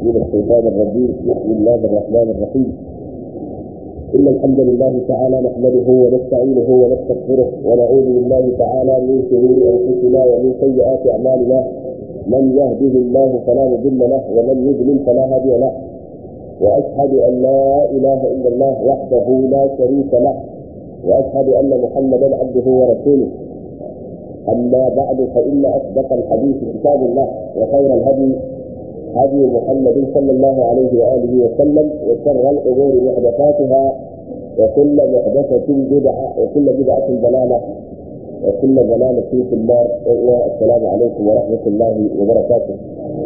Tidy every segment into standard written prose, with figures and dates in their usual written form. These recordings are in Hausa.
من الشيطان الرجيم. بسم الله الرحمن الرحيم. إن الحمد لله تعالى نحمده ونستعينه ونستغفره ونعوذ بالله تعالى من شرور أنفسنا ومن سيئات أعمالنا. من يهده الله فلا مضل له ومن يضلل فلا هادي له. وأشهد أن لا إله إلا الله وحده لا شريك له وأشهد أن محمدا عبده ورسوله. أما بعد فإن أصدق الحديث كتاب الله وخير الهدي هدي محمد صلى الله عليه وآله وسلم وشر الأمور محدثاتها وكل محدثة بدعة وكل بدعة ضلالة وكل ضلالة في النار. والسلام عليكم ورحمة الله وبركاته.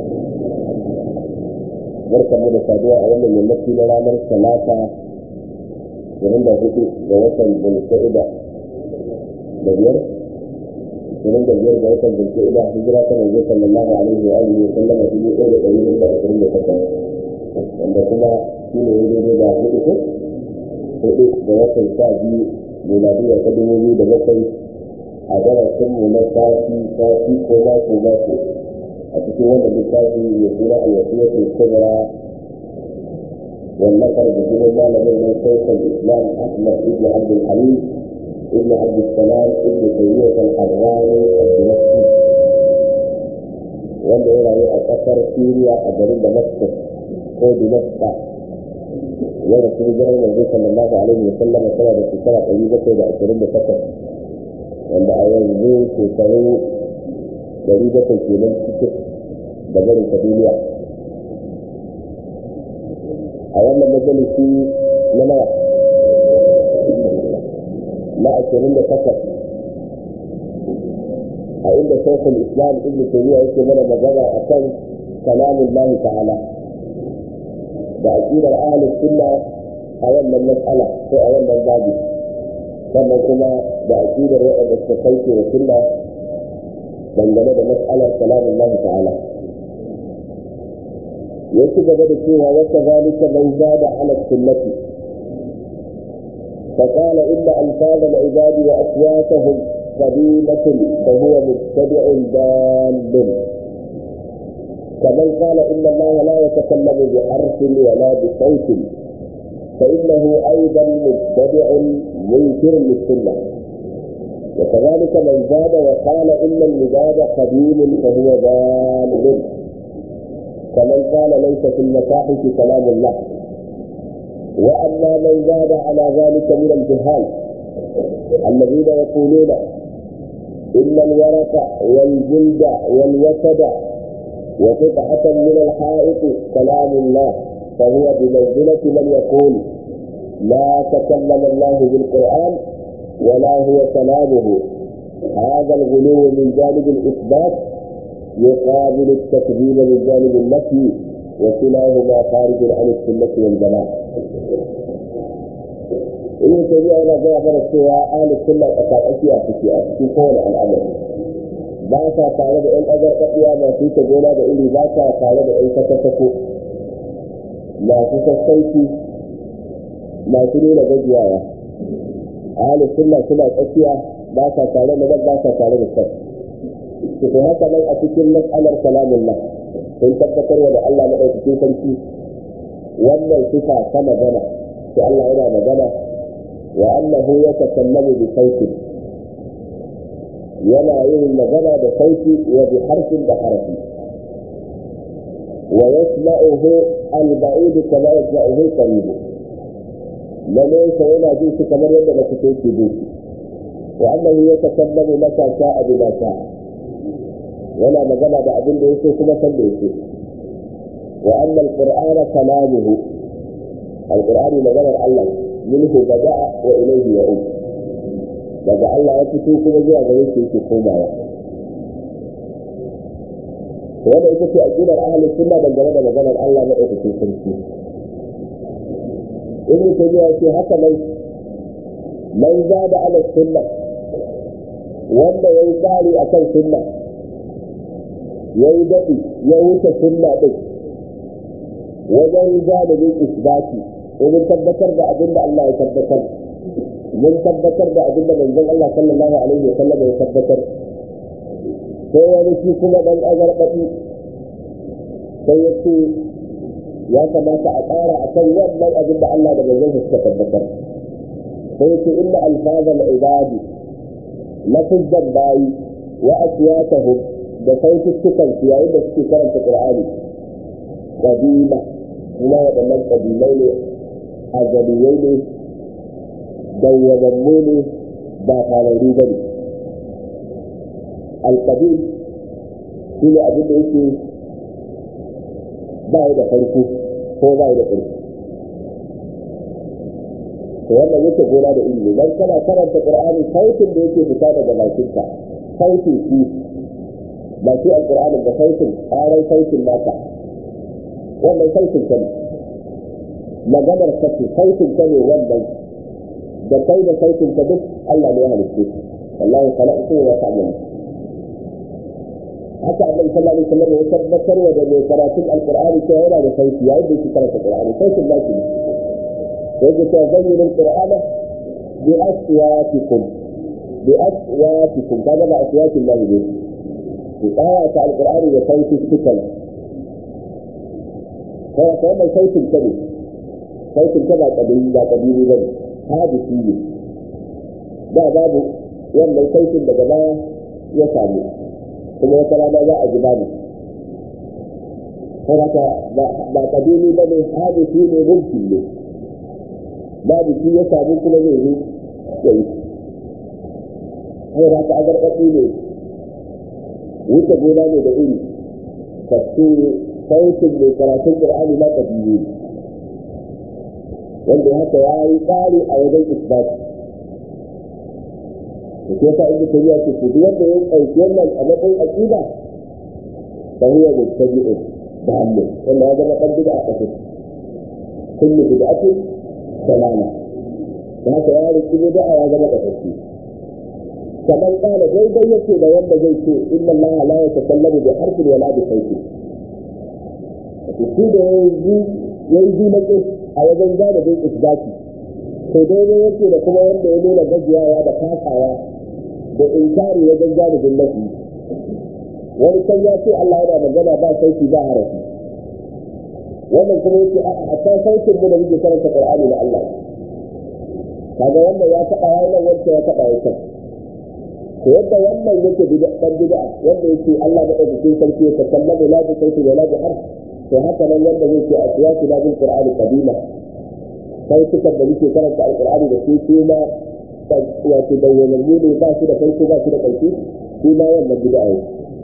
barkan mu da saduwa a wannan yammaci na ranar talata 24 ga watan Zulqa'ida da biyar 25 ga watan Zulqa'ida hijira ta Annabi sallallahu alaihi wa alihi wa sallam 1428 wanda kuma shi ne daidai da hudu ga watan 12 miladiya ta 2007 a darasin mu na sati ko mako a cikin wannan littafi mai suna al-wasiyatul kubra والنقل بجنة مالك من شيخ الإسلام أحمد بن عبد الحليم ابن عبد السلام ابن تيمية الحراني الدمشقي wanda ya rayu a ƙasar Syria a garin Damascus ko Damascus wanda sun jira Annabi sallallahu alaihi wa sallam tana da shekara 728 wanda a yanzu shekaru 700 kenan cikin da barin duniya. a wannan majalisi na nawa na 28 a inda shaykhul islam ibn taymiyyah yake mana magana akan kalamun Allah ta'ala da aqidar ahlus sunna a wannan mas'ala ko a wannan babu, sannan kuma da aqidar wanda suka kauce wa sunna dangane da mas'alar kalamun Allah ta'ala. yake gaba da cewa wata zalika man zada ala sunnati فقال إن ألفاظ العباد وأصواتهم قديمة فهو مبتدع ضال، كمن قال إن الله لا يتكلم بحرف ولا بصوت فإنه أيضا مبتدع منكر للسنة. وكذلك من زاد وقال إن المداد قديم فهو ضال، كمن قال ليس في المصاحف كلام الله. وأما من زاد على ذلك من الجهال الذين يقولون إن الورق والجلد والوسد وقطعة من الحائط كلام الله، فهو بمنزلة من يقول لا تكلم الله بالقرآن ولا هو كلامه. هذا الغلو من جانب الإثبات يقابل التكذيب من جانب النفي، وكلاهما خارج عن السنة والجماعة. إن تبيع إلى جابر السواء أهل السنة أشياء في كون الأمر باسا تعالى بأن أجر قطيا ما في تقولا بإلي باسا تعالى بأن تتفكوا ما في تستيكي ما تنين جديايا. أهل السنة سنة أشياء باسا تعالى مدد باسا تعالى بالسنة. في هذا من أتكلم مسألة كلام الله in tabbatar da Allah madaukakin sarki wannan sifa ta magana sai Allah yana magana wa annahu yatakallamu bi sauti, yana yin magana da sauti wa bi harfin da harfi, wa yasma'uhu al-ba'id kama yasma'uhu al-qarib, lalle sai yana jin shi kamar yadda na kuke ji wa annahu yatakallamu mata sha'a bi ma sha'a, yana magana da abin da yake kuma san da yake. wa anna al-qur'ana kalamuhu, al-qur'ani maganar Allah minhu bada'a wa ilayhi ya'ud, daga Allah ya fito kuma zuwa gare shi yake komawa. wanda ita ce aqidar ahlus sunna dangane da maganar Allah na ɗaukakin sarki. ibn taymiyyah ce haka man zada ala sunna, wanda yayi tsari akan sunna ya yi daɗi ya wuce sunna ɗin wajen janibin isbati, wajen tabbatar da abin da Allah ya tabbatar, mun tabbatar da abin da manzon Allah sallallahu alaihi wa sallam ya tabbatar. sai wani shi kuma ɗan azarbaɗi sai ya ce ya kamata a ƙara a kan wannan abin da Allah da manzon suka tabbatar. sai yake inna alfazal ibadi lafizan bayi wa aswatahum da sautukan su yayin da suke karanta Qur'ani kabila kuma waɗannan kabilai ne azaliyai ne dawwamanmu ne ba fararru ba ne. Alƙabil shi ne abin da yake ba da farko ko ba da ƙarfi. To wannan yake gona da ilimi don kana karanta Qur'ani sautin da yake fita daga bakinka sautin shi ba shi alƙur'anin da sautin ƙarar sautin naka wannan sautin ka ne maganar ka ce sautin ka ne wannan da kai da sautin ka duk Allah ne ya halitta wallahi khalaqtu wa ta'lamu. haka annabi sallallahu alaihi wasallam ya tabbatar da mai karatun alqur'ani cewa yana da sauti yayin da yake karanta alqur'ani sautin naki ne yake cewa zayyinu alqur'ana bi aswatikum kaga ba aswatin lahi ne ku tsaya ta alqur'ani da sautin cikin kai ka mai sautin ka ne sautin ka ba kabili ba ne hadisi ne da babu wannan sautin daga baya ya samu kuma wata rana za a ji babu haka ba kabili ba ne hadisi ne mulki ne babu shi ya samu kuma zai yi ya yi haka agargaɗi ne wuce gona ne da iri tafsiri sautin mai karatun Qur'ani na kabili wanda haka ya yi tsari a wajen isbat da ke sa inda ta ce su wanda ya ɗauki wannan a matsayin aƙida da huwa mutabi'u da hannu wanda ya zama ɗan bid'a a ƙasar kullu bid'atin dalala da haka ya riki bid'a ya zama ƙasashe kamar ƙala daidai yake da wanda zai ce inna Allah la yatakallamu bi harfin wala bi sautin shi da yayi ji a wajen galibin isbati to daidai yake da kuma wanda ya nuna gajiyawa da kasawa da inkari wajen galibin nafi wani kan ya ce Allah yana magana ba sauti ba harafi wannan kuma yake a ta sautin mu da muke karanta Qur'ani da Allah kaga wannan ya taɓa yayin wanda ya taɓa yake to yadda wannan yake dan bid'a wanda yake Allah da ɗaukakin sarki ya takallamu la bi sauti wala bi harf to haka nan wanda zai ce a siyasi na bin Qur'ani kabila sai suka da muke karanta alqur'ani da su kuma wato dawwalanni ne ba su da farko ba su da ƙarfi shi ma wannan bid'a ne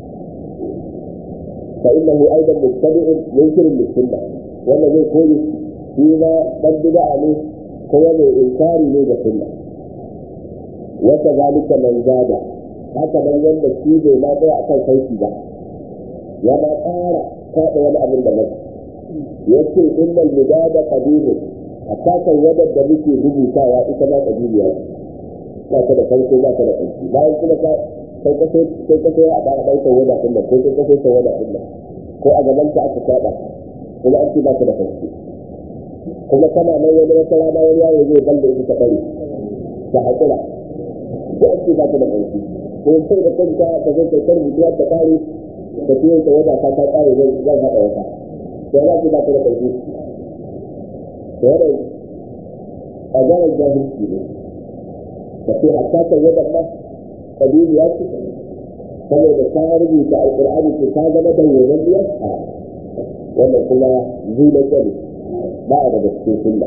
fa innahu aidan mubtadi'un yunkirun lis-sunnah wannan zai koyi shi ma dan bid'a ne kuma mai inkari ne da sunna wa kadhalika man zada haka nan wanda shi bai ma tsaya akan sauki ba ya ma ƙara kaɗa wani abin da mai yace innal midada qadirun hatta kan wadda da muke rubutawa ita ma qadiriya ba ta da farko ba ta da ƙarfi bayan kuma sai kaso a bara ɗaukar wada ɗin nan ko sai kaso ta wada ɗin nan ko a gaban ta aka kaɗa kuma an ce ba ta da farko kuma kana nan wani wata rana wani yawo zai balle ita ta ɓare ta haƙura ko an ce ba ta da ƙarfi ko sai da kanta ta zai kai rubutuwa ta ƙare da fiye da wada ta ƙare zan haɗa wata to yana ce ba ta da ƙarfi to yana a garin jahilci ne da ke hatta kan yadda ma ƙabilu ya ce saboda ta rubuta alƙur'ani ce ta zama da yawan biyar a wannan kuma zuna tsari ba a daga cikin sunna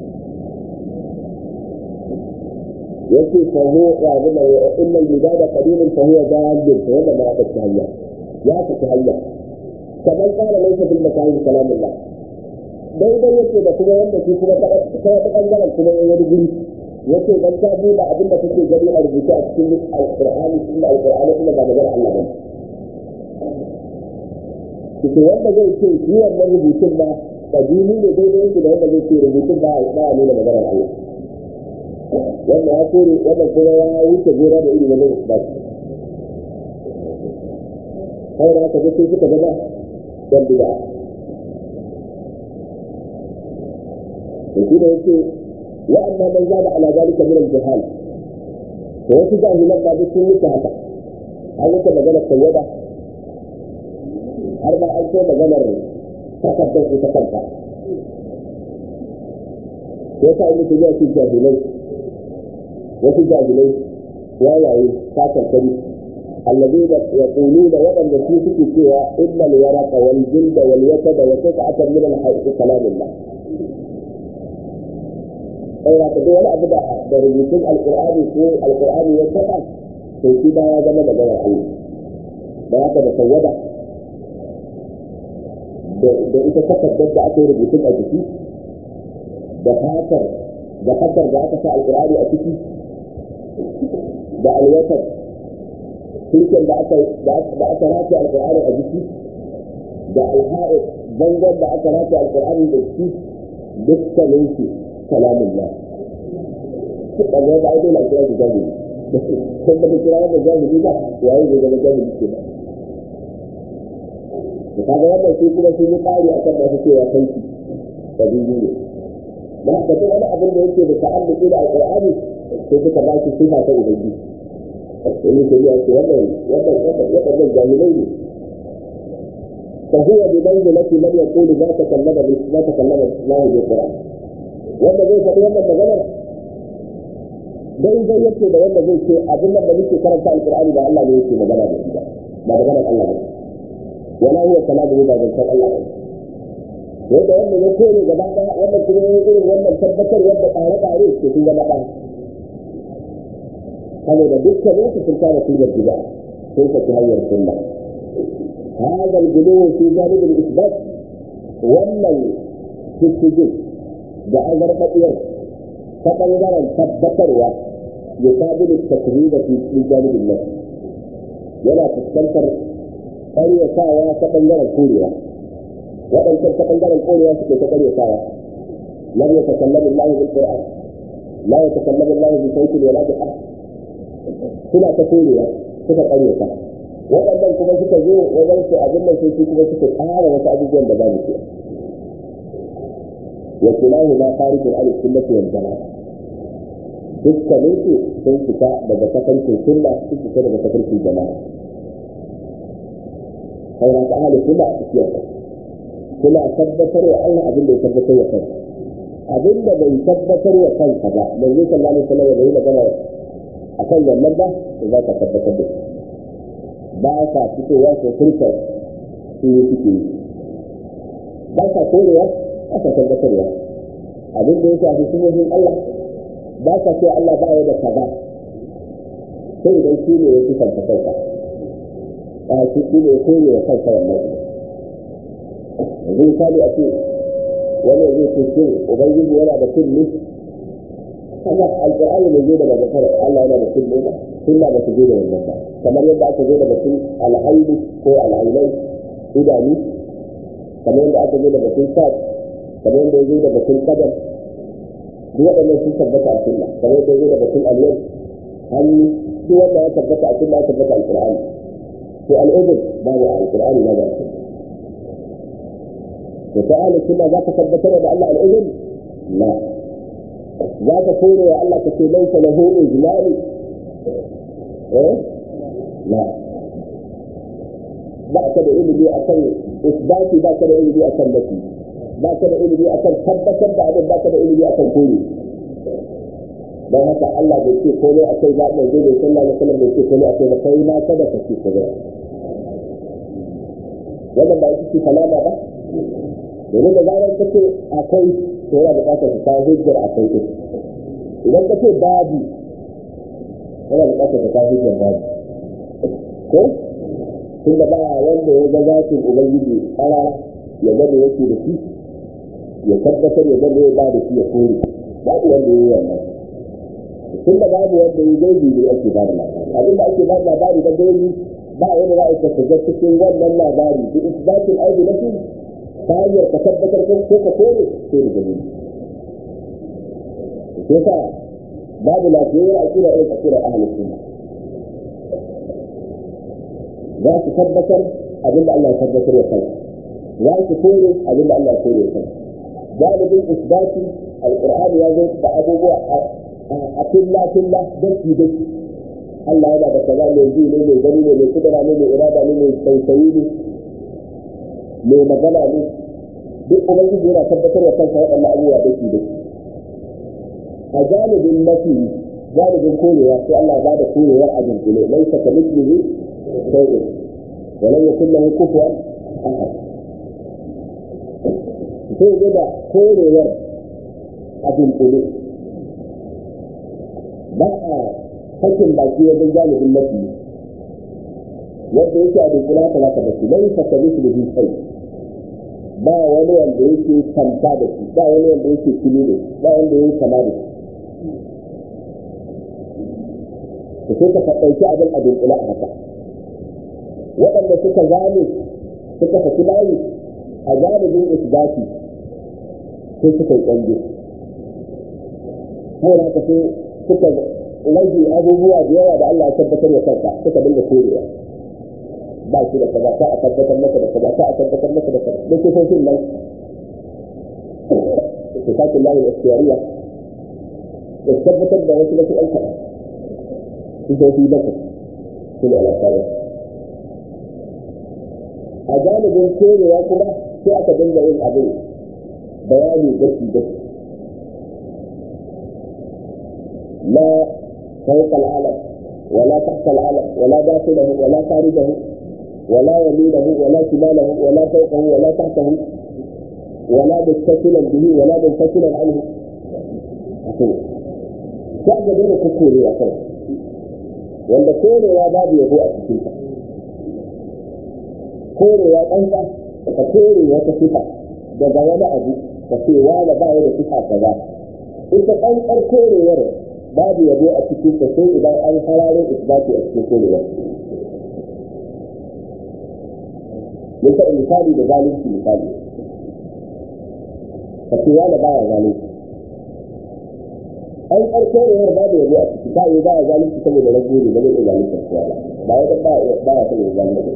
yake fahu ya zama innal midada qadimun fa huwa dalil fa wanda ma ta hanya ya ta hanya kamar kana laysa bil makarim kalamullah daidai yake da kuma wanda shi kuma ta ɓangaren kuma wani guri yake dan ta buɗe abinda kake gani a rubuce a cikin alqur'ani kuma alqur'ani kuma ba magana Allah ba kike wanda zai ce shi wannan rubutun ba kadimi ne daidai yake da wanda zai ce rubutun ba a nuna maganar Allah wanda ya kore wanda kuma ya wuce gora da ilimin isbat sai da haka sai suka gaba dan bid'a وكده يقول وأما من زاد على ذلك من الجهال وفي جاهلا ما بيكون هذا هذا كما قال السيدة 4,000 maganar takardar ita kanta yasa in mutum ya ce jahilai wasu jahilai wawaye sakarkari الذين يقولون وأن في سوى إن الورق والجلد والوتد وقطعة من الحيث كلام الله. أي تقول ولا أبدا بريتم القرآن في القرآن والسنة في كذا زمن غير الله. هذا بسوده. da ita takardar da aka yi rubutun a jiki da fatar da aka sa alƙur'ani a ciki da alwatar kirkin da aka rafi alƙur'ani a jiki da alha'id bangon da aka rafi alƙur'ani da jiki dukkanin su kalamun ya ɗaga da aido na kira su jahili sun da kira wanda jahili ba yayin da zama jahili ke ba da kaga wannan sai kuma sun yi ƙari akan masu cewa kanki da biyu ne da haka duk wani abin da yake da ta'alluki da alƙur'ani sai suka ba shi sifa ta ubangiji wani sai ya ce wannan jahilai ne فهو بمنزلة من يقول ما تكلم الله بالقرآن wanda zai faɗi wannan maganar dai zai yake da wanda zai ce abin da muke karanta alqur'ani da Allah ne yake magana da shi ba maganar Allah ba wala huwa kalamu da ban san Allah ba wanda ya kore gaba daya wannan kuma irin wannan tabbatar wanda ƙare ke sun gaba daya saboda dukkan wasu sun kare kullar bid'a sun saki hanyar sunna هذا الغلو في جانب الإثبات ولا في السجود da azarbaɗiyar ta ɓangaren tabbatarwa ya sabi takrir da fi janibin nan yana fuskantar ƙaryatawa ta ɓangaren korewa waɗancan ta ɓangaren korewa suke ta ƙaryatawa lam yatakallamu Allah bil Qur'an la yatakallamu Allah bi sautin wala bi harf suna ta korewa suka ƙaryata waɗannan kuma suka zo wajen su abin nan sai kuma suka ƙara wasu abubuwan da babu su وكلاهما خارج عن السنة والجماعة. بالتالي سنفك بتفرق السنة سنفك بتفرق الجماعة. خيرات أهل السنة أشياء. كلا أثبتر وأنا أبدا يثبتر وكذا. أبدا يثبتر وكذا. من يسأل الله عليه وسلم وبين جماعة. أكل المدة إذا تثبتر به. باسا فتوى وتلك في فتوى. باسا كوريا aka tabbatarwa abin da ya shafi sunan Allah ba ka ce Allah ba ya da kaza sai idan shi ne ya kusanta kansa shi ne ya koyi wa kansa wannan zai sani a ce wani zai ce shi ubangiji yana da kulli kaga alƙur'ani ne zai da maganar Allah yana da kulli ba sunna ba su zo da wannan ba kamar yadda aka zo da batun al'aini ko al'ainai idanu kamar yadda aka zo da batun sa kamar yadda ya zo da batun kadar duk waɗannan sun tabbata a sunna kamar yadda ya zo da batun aliyar hannu duk wanda ya tabbata a sunna ya tabbata a alƙur'ani to al'udud babu a alƙur'ani babu a sunna da ta ahli sunna za ka tabbatar da Allah al'udud la za ka kore wa Allah ka ce laisa lahu ijlali la ba ka da ilimi akan isbati ba ka da ilimi akan nafi ba ka da ilimi akan tabbatar da abin ba ka da ilimi akan koyi don haka Allah bai ce komai akai ba mai zai sallallahu alaihi wasallam bai ce komai akai ba kai ma kada ka ce komai wannan ba shi kalama ba domin da zaran ka ce akai to yana buƙatar ka kawo hujjar akai din idan ka ce babu yana buƙatar ka kawo hujjar babu ko tunda ba wanda ya ga zatin ubangiji ƙarara ya gane yake da shi ya tabbatar ya gane ya ba da shi ya kore babu wanda ya yi wannan tunda babu wanda ya gaibi ne ake ba da labari abin da ake ba da labari da gaibi ba wani za a yi ka cikin wannan labari da isbatin aibi na shi ta hanyar ka tabbatar ko ka kore sai da gani sai sa babu lafiyayyar akida irin akidar ahlus sunna za su tabbatar abin da Allah ya tabbatar ya kai za su kore abin da Allah ya kore ya kai galibin isbati alqur'ani ya zo da abubuwa a filla daki Allah yana da kaza mai ji ne mai gani ne mai kudura ne mai irada ne mai tausayi ne mai magana ne duk ubangiji yana tabbatar da kansa waɗannan abubuwa da shi a janibin nafi janibin korewa sai Allah ba da korewar a dunkule laisa ka mithlihi shay'un wa lam yakul lahu kufuwan ahad sai da korewar a dunkule ba a hakin baki wajen janibin nafi yadda yake a dunkule haka za ka bashi laisa ka mithlihi shay'un ba wani wanda yake kanta da shi ba wani wanda yake kili da shi ba wanda yake kama da shi sai ka ɗauki abin a dunkula a haka waɗanda suka zame suka saki layi a galibin isbati sai suka yi ƙange har haka sai suka rage abubuwa da yawa da Allah ya tabbatar da kansa suka dinga korewa ba shi da kaza ta a tabbatar maka da kaza ta a tabbatar maka da kaza duk sosai nan sifatin lahi al-ikhtiyariya da tabbatar da wasu wasu ɗan kaɗan sifofi bakwai su ne alaƙarar a galibin korewa kuma sai aka dinga yin abin bayani gaski لا فوق العالم ولا تحت العالم ولا داخله ولا خارجه ولا يمينه ولا شماله ولا فوقه ولا تحته ولا متصلا به ولا منفصلا عنه شعب دون كفوري أصلا wanda korewa babu yabo a cikin ta korewa ƙanƙa ka kore wata sifa daga wani abu ka ce wani ba ya da sifa kaza ita ƙanƙar korewar babu yabo a cikin ta sai idan an hararo isbati a cikin korewar mun taɓa misali da zalunci misali ka ce wani ba ya zalunci an ƙarƙorewar babu yabo a ciki ta yi ba ya zalunci saboda rago ne ba zai iya zalunci kuwa ba ya dan ba ya saboda zalunci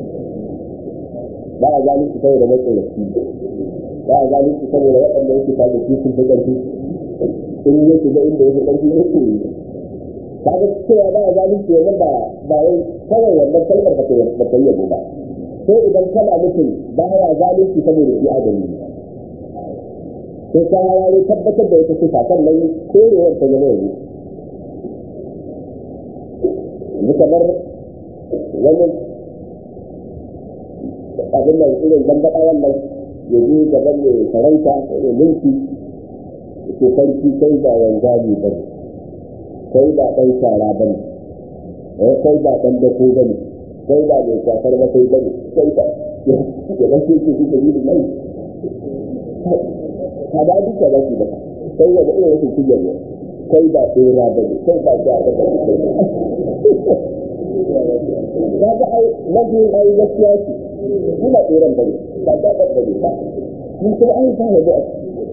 ba ya zalunci saboda matsalarci ba ya zalunci saboda waɗanda yake kaga sun fi ƙarfi in ya shiga inda yake ƙarfi ya ce kaga cewa ba ya zalunci wannan ba wai kawai wannan kalmar ba ta yi yabo ba sai idan kana mutum ba ya zalunci saboda shi adali sai ka harare tabbatar da wata sifa sannan korewar ta zama yanzu kamar wani abin nan irin zambaɗa wannan ya je gaban mai sarauta mai mulki ke sarki kai ba wanzami ba ne kai ba ɗan shara ba ne kai ba ɗan dako ba ne kai ba mai shafar masai ba ne kai ba ya ɗan ce ke da yi mai ka ba duka za su baka sai wanda irin rashin kujar ne kai ba tsera ba ne kai ba ta ba ne ka ga ai mafi ai gaskiya ce ina tseren ba ne ba ta ba ne ba mun sai ai ta yabo a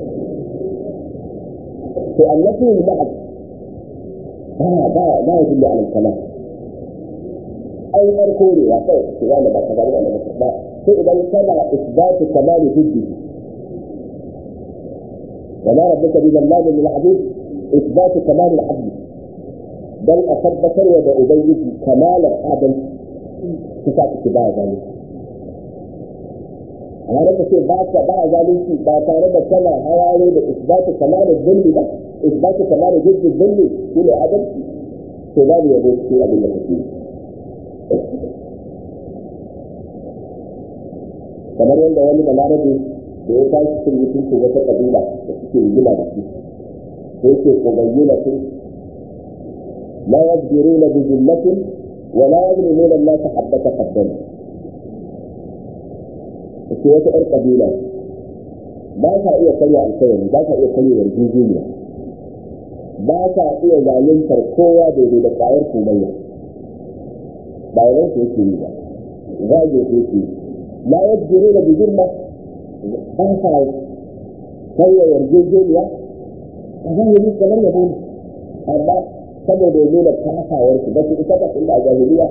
to annabi ne ba ya dinga alal kalam ai farko ne ya kai to wala ba ka ba ba sai idan kana isbatu kamali hujji وما ربك بظلام للعبيد إثبات كمال العدل بل أثبت وأبين كمال العدل صفات اتباع ذلك أنا رأيت في بعض ذلك بعد كما حوالي بإثبات كمال الظلم ده إثبات كمال جد الظلم كل عدل سباب يبوت في أدلة كثير kamar yadda wani balarabe da ya tashi sun yi tuntu wata kabila da suke gina da shi da yake kogayyuna su la yajbiruna bi zillatin wa la yajrimuna Allah habbata qaddam ce wata ƴar kabila ba ta iya karya alkawari ba ta iya karya yarjejeniya ba ta iya zaluntar kowa daidai da ƙwayar komayya ba yawan su yake yi ba zage su yake yi la yajbiruna bi zillah ba sa karya yarjejeniya a zahiri kamar yabo ne amma saboda ya nuna kasawarsu ba su isa ba tun da a jahiliya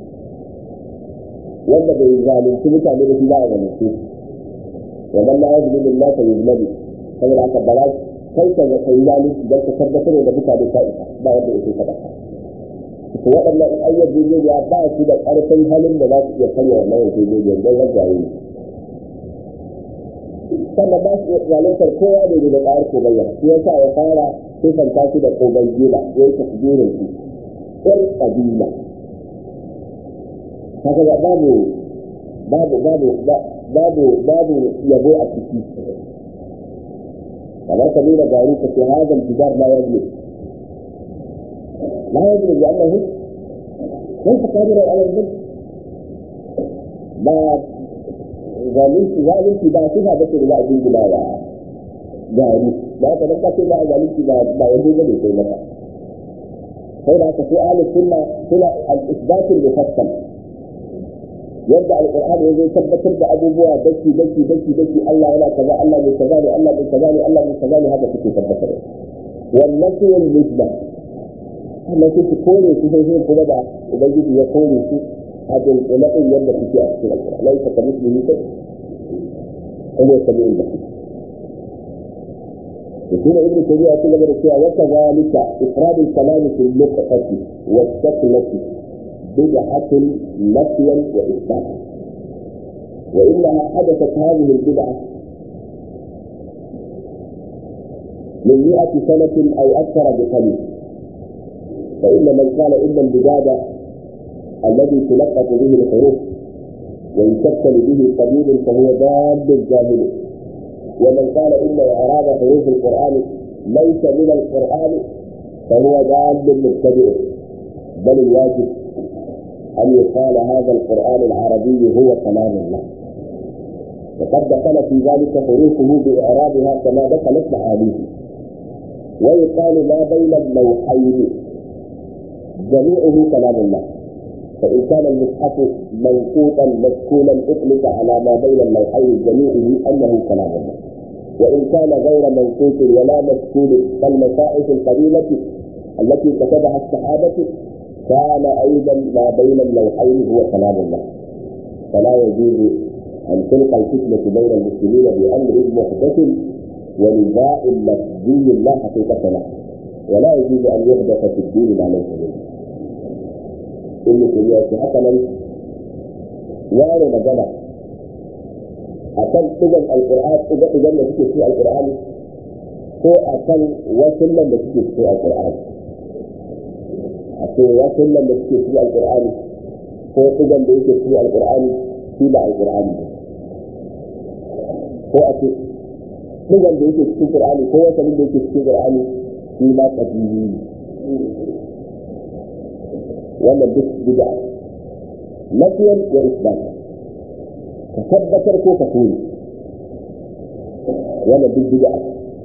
wanda bai zalunci mutane da shi ba a zalunci wannan la yazlimu Allah fa yuzlamu saboda haka ba kai ka ga kai zalunci dan ka tabbatar da mutane ka isa ba wanda yake kada to waɗannan ayyukan ba su da ƙarfin halin da za su iya karya wannan yarjejeniya don ragaye sannan ba su zaluntar kowa da da ƙayar kobayya shi yasa ya fara sifanta shi da kobayyila ya yi tasbirin su ƴar ƙabila haka da babu yabo a ciki kamar ka nuna gari ka ce hazan jigar la yablu لأنه ليس قادرا على الذنب ما zalunci ba sifa ba ce da za a jingina wa gari ba haka nan kace ba zalunci ba yanzu ba ne sai maka sai da ka sai ahlus sunna suna al-isbat al-mufassal yadda al-qur'ani ya zai tabbatar da abubuwa daki Allah yana kaza Allah ne kaza ne Allah ne kaza ne Allah ne kaza ne haka suke tabbatar wannan sai al-mujmal Allah sai su kore su sai kuma da ubangiji ya kore su a dulkula'in yadda suke a cikin alƙura laisa ka mislihi kai kuma ya sami inda da shi ne ibn tabi'a ya gaba da cewa wa kadhalika ifrad al-kalam fi al-luqati wa al-shaklati bid'atun nafyan wa isbat wa innaha hadathat hadhihi al-bid'ah من 100 سنة أو أكثر بقليل فإن من قال إن البداد الذي تلقط به الحروف ويشكل به قبيل فهو ضال جاهل ومن قال إن إعراب حروف القرآن ليس من القرآن فهو ضال مبتدئ بل الواجب أن يقال هذا القرآن العربي هو كلام الله وقد دخل في ذلك حروفه بإعرابها كما دخلت معانيه ويقال ما بين اللوحين جميعه كلام الله فإن كان المصحف منقوطا مسكولا أطلق على ما بين اللوحين جميعه أنه كلام الله وإن كان غير منقوط ولا مسكول كالمصاحف القديمة التي كتبها الصحابة كان أيضا ما بين اللوحين هو كلام الله فلا يجوز أن تلقى الفتنة بين المسلمين بأمر محدث ونزاع لفظي لا حقيقة له ولا يجوز أن يحدث في الدين ما ليس منه إن في حسنا وأنا مجمع أكن تجد القرآن تجد نتيجة في القرآن هو أكن وسلم نتيجة في القرآن أكن وسلم نتيجة في القرآن هو تجد نتيجة في القرآن في بعض القرآن هو أكن تجد نتيجة في القرآن هو وسلم نتيجة في القرآن فيما قديم ولا بدعة نفيا وإثباتا تثبت كفول ولا بدعة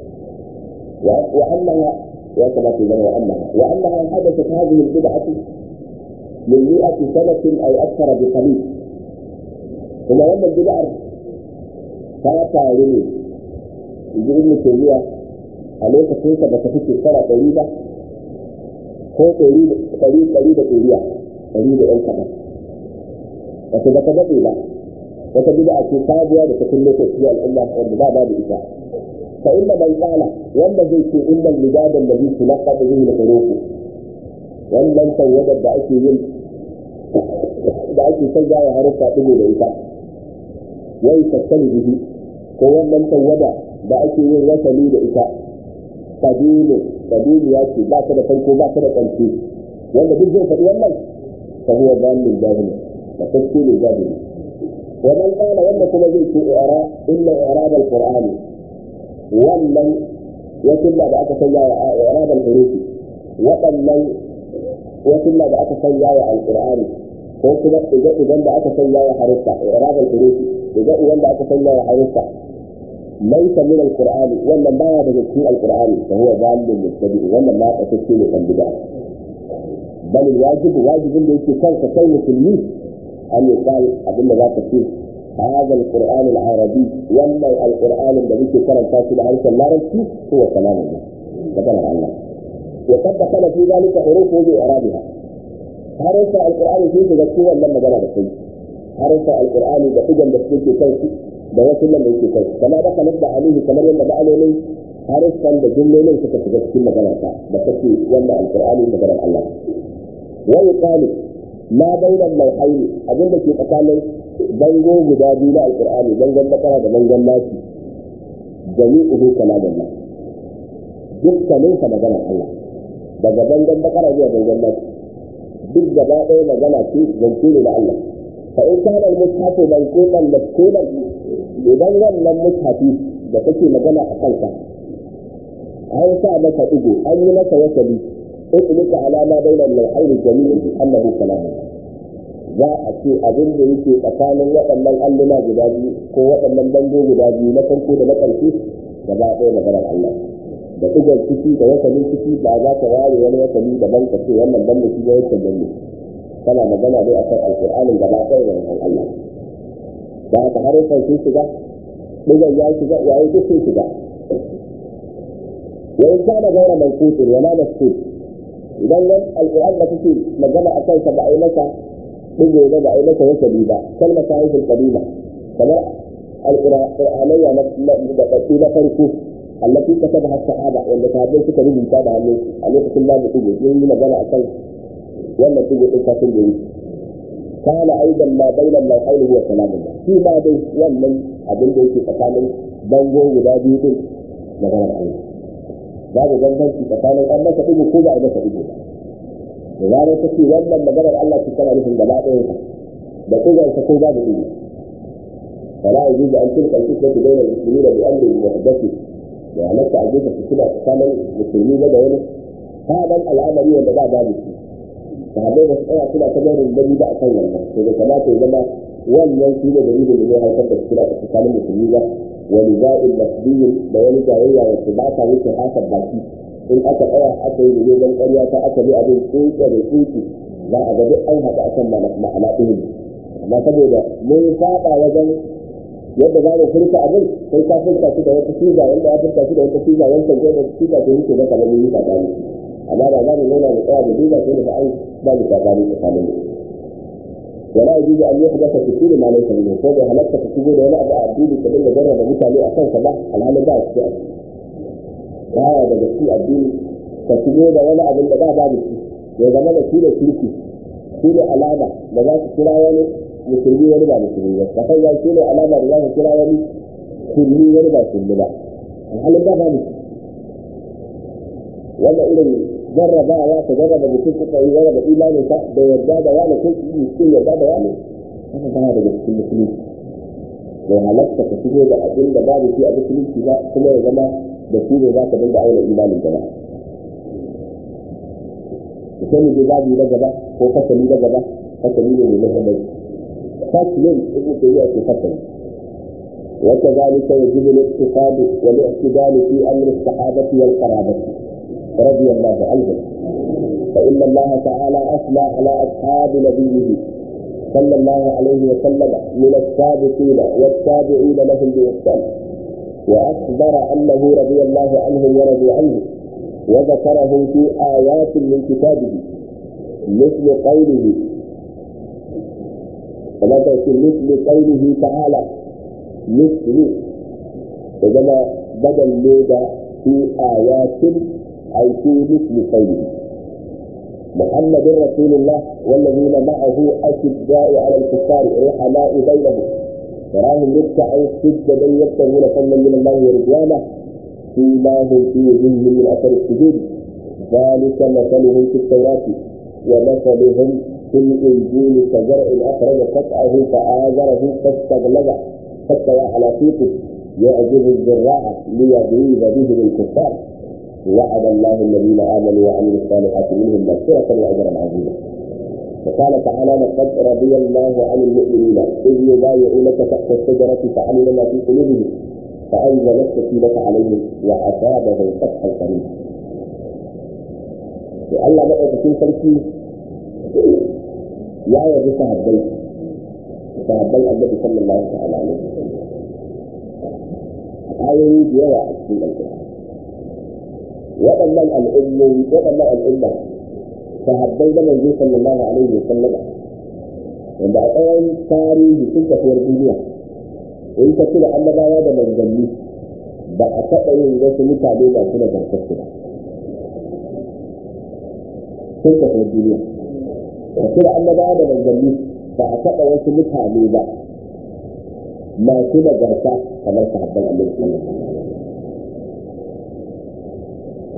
وأنها وكما في وأنها حدثت هذه البدعة من 100 سنة أو أكثر بقليل ثم لما البدعة فاتا لي يجي ابن تيمية عليك كيف بتفك السنة قريبة ko ɗari da ɗoriya ɗari da ɗan kaɗan wata ba ta daɗe ba wata bida a ce sabuwa da ta kun lokaci al'umma wanda ba da ita fa inda man tsala wanda zai ce innal midadan da zai tulaqqa bihi al-hurufu wannan tawadar da ake yin da ake sanya ya harufa ɗigo da ita wai tattali bihi ko wannan tawada da ake yin wasali da ita sabilu ya ce ba ta da farko ba ta da ƙarshe wanda duk zai faɗi wannan fa huwa dalil jahili da tafsirul jahili wa man qala wanda kuma zai ce inna i'rab al-qur'ani wannan wasilla da aka sanya wa i'rab al-hurufi waɗannan wasilla da aka sanya wa al-qur'ani ko kuma idan da aka sanya wa harufa i'rab al-hurufi idan da aka sanya wa harufa ليس من القرآن ولا ما يدخل القرآن فهو ضال مبتدئ ولا ما تفسير البدعة بل الواجب واجب اللي يكون كتير مسلمين أن يقال أبن ذات فيه هذا القرآن العربي ولا القرآن الذي يكون فاسد عرش الله رسيه هو كلام الله كلام الله وقد دخل في ذلك حروفه بإعرابها حرف القرآن فيه تذكيرا لما جرى فيه حرف القرآن بحجم بسيط كيفي da wasu nan da yake kai kama da kalar da alihi kamar yadda ma'anonin harufan da jumlolin suka shiga cikin magana ta da take wannan alqur'ani maganar Allah wa yuqalu ma bayna al-lawhayn abinda ke tsakanin bango guda biyu na alqur'ani bangon bakara da bangon nasi jami'uhu kalamullah, dukkanin sa magana Allah, daga bangon bakara zuwa bangon nasu duk gaba ɗaya magana ce zance ne da Allah. fa in kana al-mushafu manqutan maskunan, idan wannan mushafi da kake magana a kansa an sa masa ido an yi masa wasali utlika alama bainal lawhayn jami'in annahu kalamullah, za a ce abin da yake tsakanin waɗannan alluna guda biyu ko waɗannan bango guda biyu na farko da na ƙarshe gaba ɗaya maganar Allah. Da ɗigar ciki da wasannin ciki ba za ta ware wani wasani daban ka ce wannan ban da shi ga wancan ban ne. Kana magana dai akan alƙur'anin gaba ɗaya da wasan Allah. Da haka harufan sun shiga, ɗigar ya shiga, yayi duk sun shiga. Wani kana gaira mai kusur wala maskur. Idan wani alƙur'an da kake magana a kansa ba a yi masa ɗigo ba a yi masa wasani ba, kalmar ta haifin ƙabila. Kamar القرآنية بتأتي فرقه التي كتبها الصحابة والتي كتبها كتب المتابعة عليه كل ما بتجي من مجال أصل ولا تجي تفاصيل جديد. كان أيضا ما بين اللوحين هو كلام الله في ما بين ومن أبين في تكامل بنجو ودابيت مجال الله. هذا جنبه في تكامل أما تجي كوبا إذا تجي. وهذا تجي ومن مجال الله تكامل في الجماعة بتجي تكوبا بتجي. فلا يجوز أن تلك الفتنة بين المسلمين بأمر محدث يعني تعجيز في كل أقسام المسلمين بدأ هذا الأمر يبدأ ذلك فهذا مسألة كل أقسام الذي بقى صلى إذا كما تجمع واليوم دليل اللي هو هيكون كل أقسام المسلمين ولذا المسلمين بيان جاهية واتباعها مثل حسب باقي إن أتى أتى يجوز من قرية أتى بأبي الكويت والكويت لا أبدأ أيها تأسمى معلاتهم ما تبدأ من فاقة وجن yadda za mu furta abin sai ka furta shi da wata siga wanda ya furta shi da wata siga wancan ko da siga ko yake da kamar yi tsakani amma da za mu nuna mu tsaya da duba sai da ai ba mu tsakani tsakanin mu wala yajuzu an yuhdatha fi kulli ma laysa minhu ko da halatta ta shigo da wani abu a addini ka dinga jarraba mutane a kansa ba alhalin ba shi baya daga shi addini ka shigo da wani abin da ba shi ya zama da shi da kirki shi ne alama da za su kira wani musulmi wani ba musulmi ba ka kai shi ne alama da za ka kira wani sunni wani ba sunni ba alhalin ba mu wannan irin jarrabawa ta jarraba mutum suka yi jarraba imanin sa da yarda da wani ko shi yarda da wani haka ba daga cikin musulunci da halatta ka shigo da abin da babu shi a musulunci ba kuma ya zama da shi ne za ka dinga aure imanin gaba sai mu babu na gaba ko fasali na gaba fasali ne mai muhimmanci faslin ibnu tayyiba ke fasali وكذلك يجب الاقتصاد والاعتدال في امر الصحابه والقرابه رضي الله عنهم فان الله تعالى اثنى على اصحاب نبيه صلى الله عليه وسلم من السابقين والتابعين لهم باحسان واخبر انه رضي الله عنهم ورضوا عنه وذكرهم في آيات من كتابه مثل قوله وما تقول مثل قوله تعالى مثل وجمع بدل لودا في آيات أي في مثل قوله محمد رسول الله والذين معه أشداء على الكفار رحماء بينهم تراهم ركعا سجدا يبتغون فضلا من الله ورضوانه فيما هم في وجوههم من اثر السجود ذلك مثلهم في التوراه ومثلهم في الانجيل كزرع اخرج قطعه فآزره فاستغلظ فاستوى على سوقه يعجب الزراع ليغيظ به الكفار وعد الله الذين امنوا وعملوا الصالحات منهم مغفرة واجرا عظيما وقال تعالى لقد رضي الله عن المؤمنين اذ يبايعونك تحت الشجره فعلم ما في قلوبهم فأنزل السكينة عليهم وأصابهم فتحا قريبا. الله بقى في تركي يا يد صحابي النبي صلى الله عليه وسلم. آية ديوة في القرآن. وأما الأمة صحابي النبي صلى الله عليه وسلم. عند أول تاريخ تلك في الدنيا. in ka kira annabawa da manzanni ba a taɓa yin wasu mutane ba su da zartarsu ba sun ka kai duniya ka kira annabawa da manzanni ba a taɓa wasu mutane ba masu da zarta kamar sahabban annabi sallallahu alaihi wasallam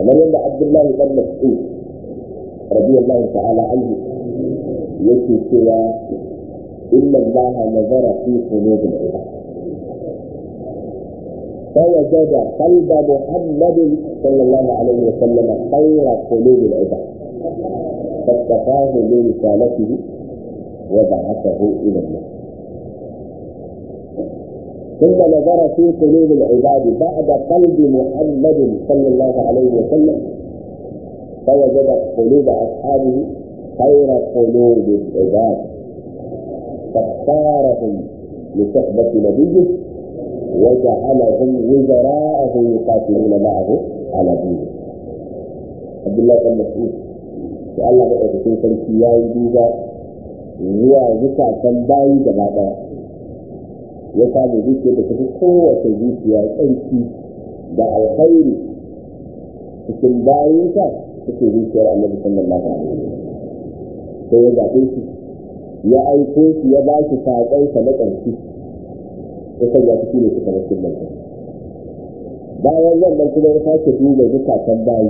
kamar yadda Abdullahi ibn Mas'ud radiyallahu ta'ala anhu yake cewa inna Allah nazara fi qulubil ibad فوجد قلب محمد صلى الله عليه وسلم خير قلوب العباد فاصطفاه لرسالته وبعثه الى الناس. ثم نظر في قلوب العباد بعد قلب محمد صلى الله عليه وسلم فوجد قلوب اصحابه خير قلوب العباد فاختارهم لصحبه نبيه وجعلهم وزراءه يقاتلون معه على دينه. عبد الله بن مسعود قال الله بقى cikin sarki yayi duba zuwa zukatan bayi gaba daya ya samu zuciya da tafi kowace zuciya tsarki da alkhairi cikin bayinsa cikin zuciyar Annabi sallallahu alaihi wasallam sai ya zaɓe shi ya aiko shi ya ba shi saƙonsa na ƙarshe ya sanya su ne suka rashin lantarki bayan wannan kuma ya sake duba zukatan bayi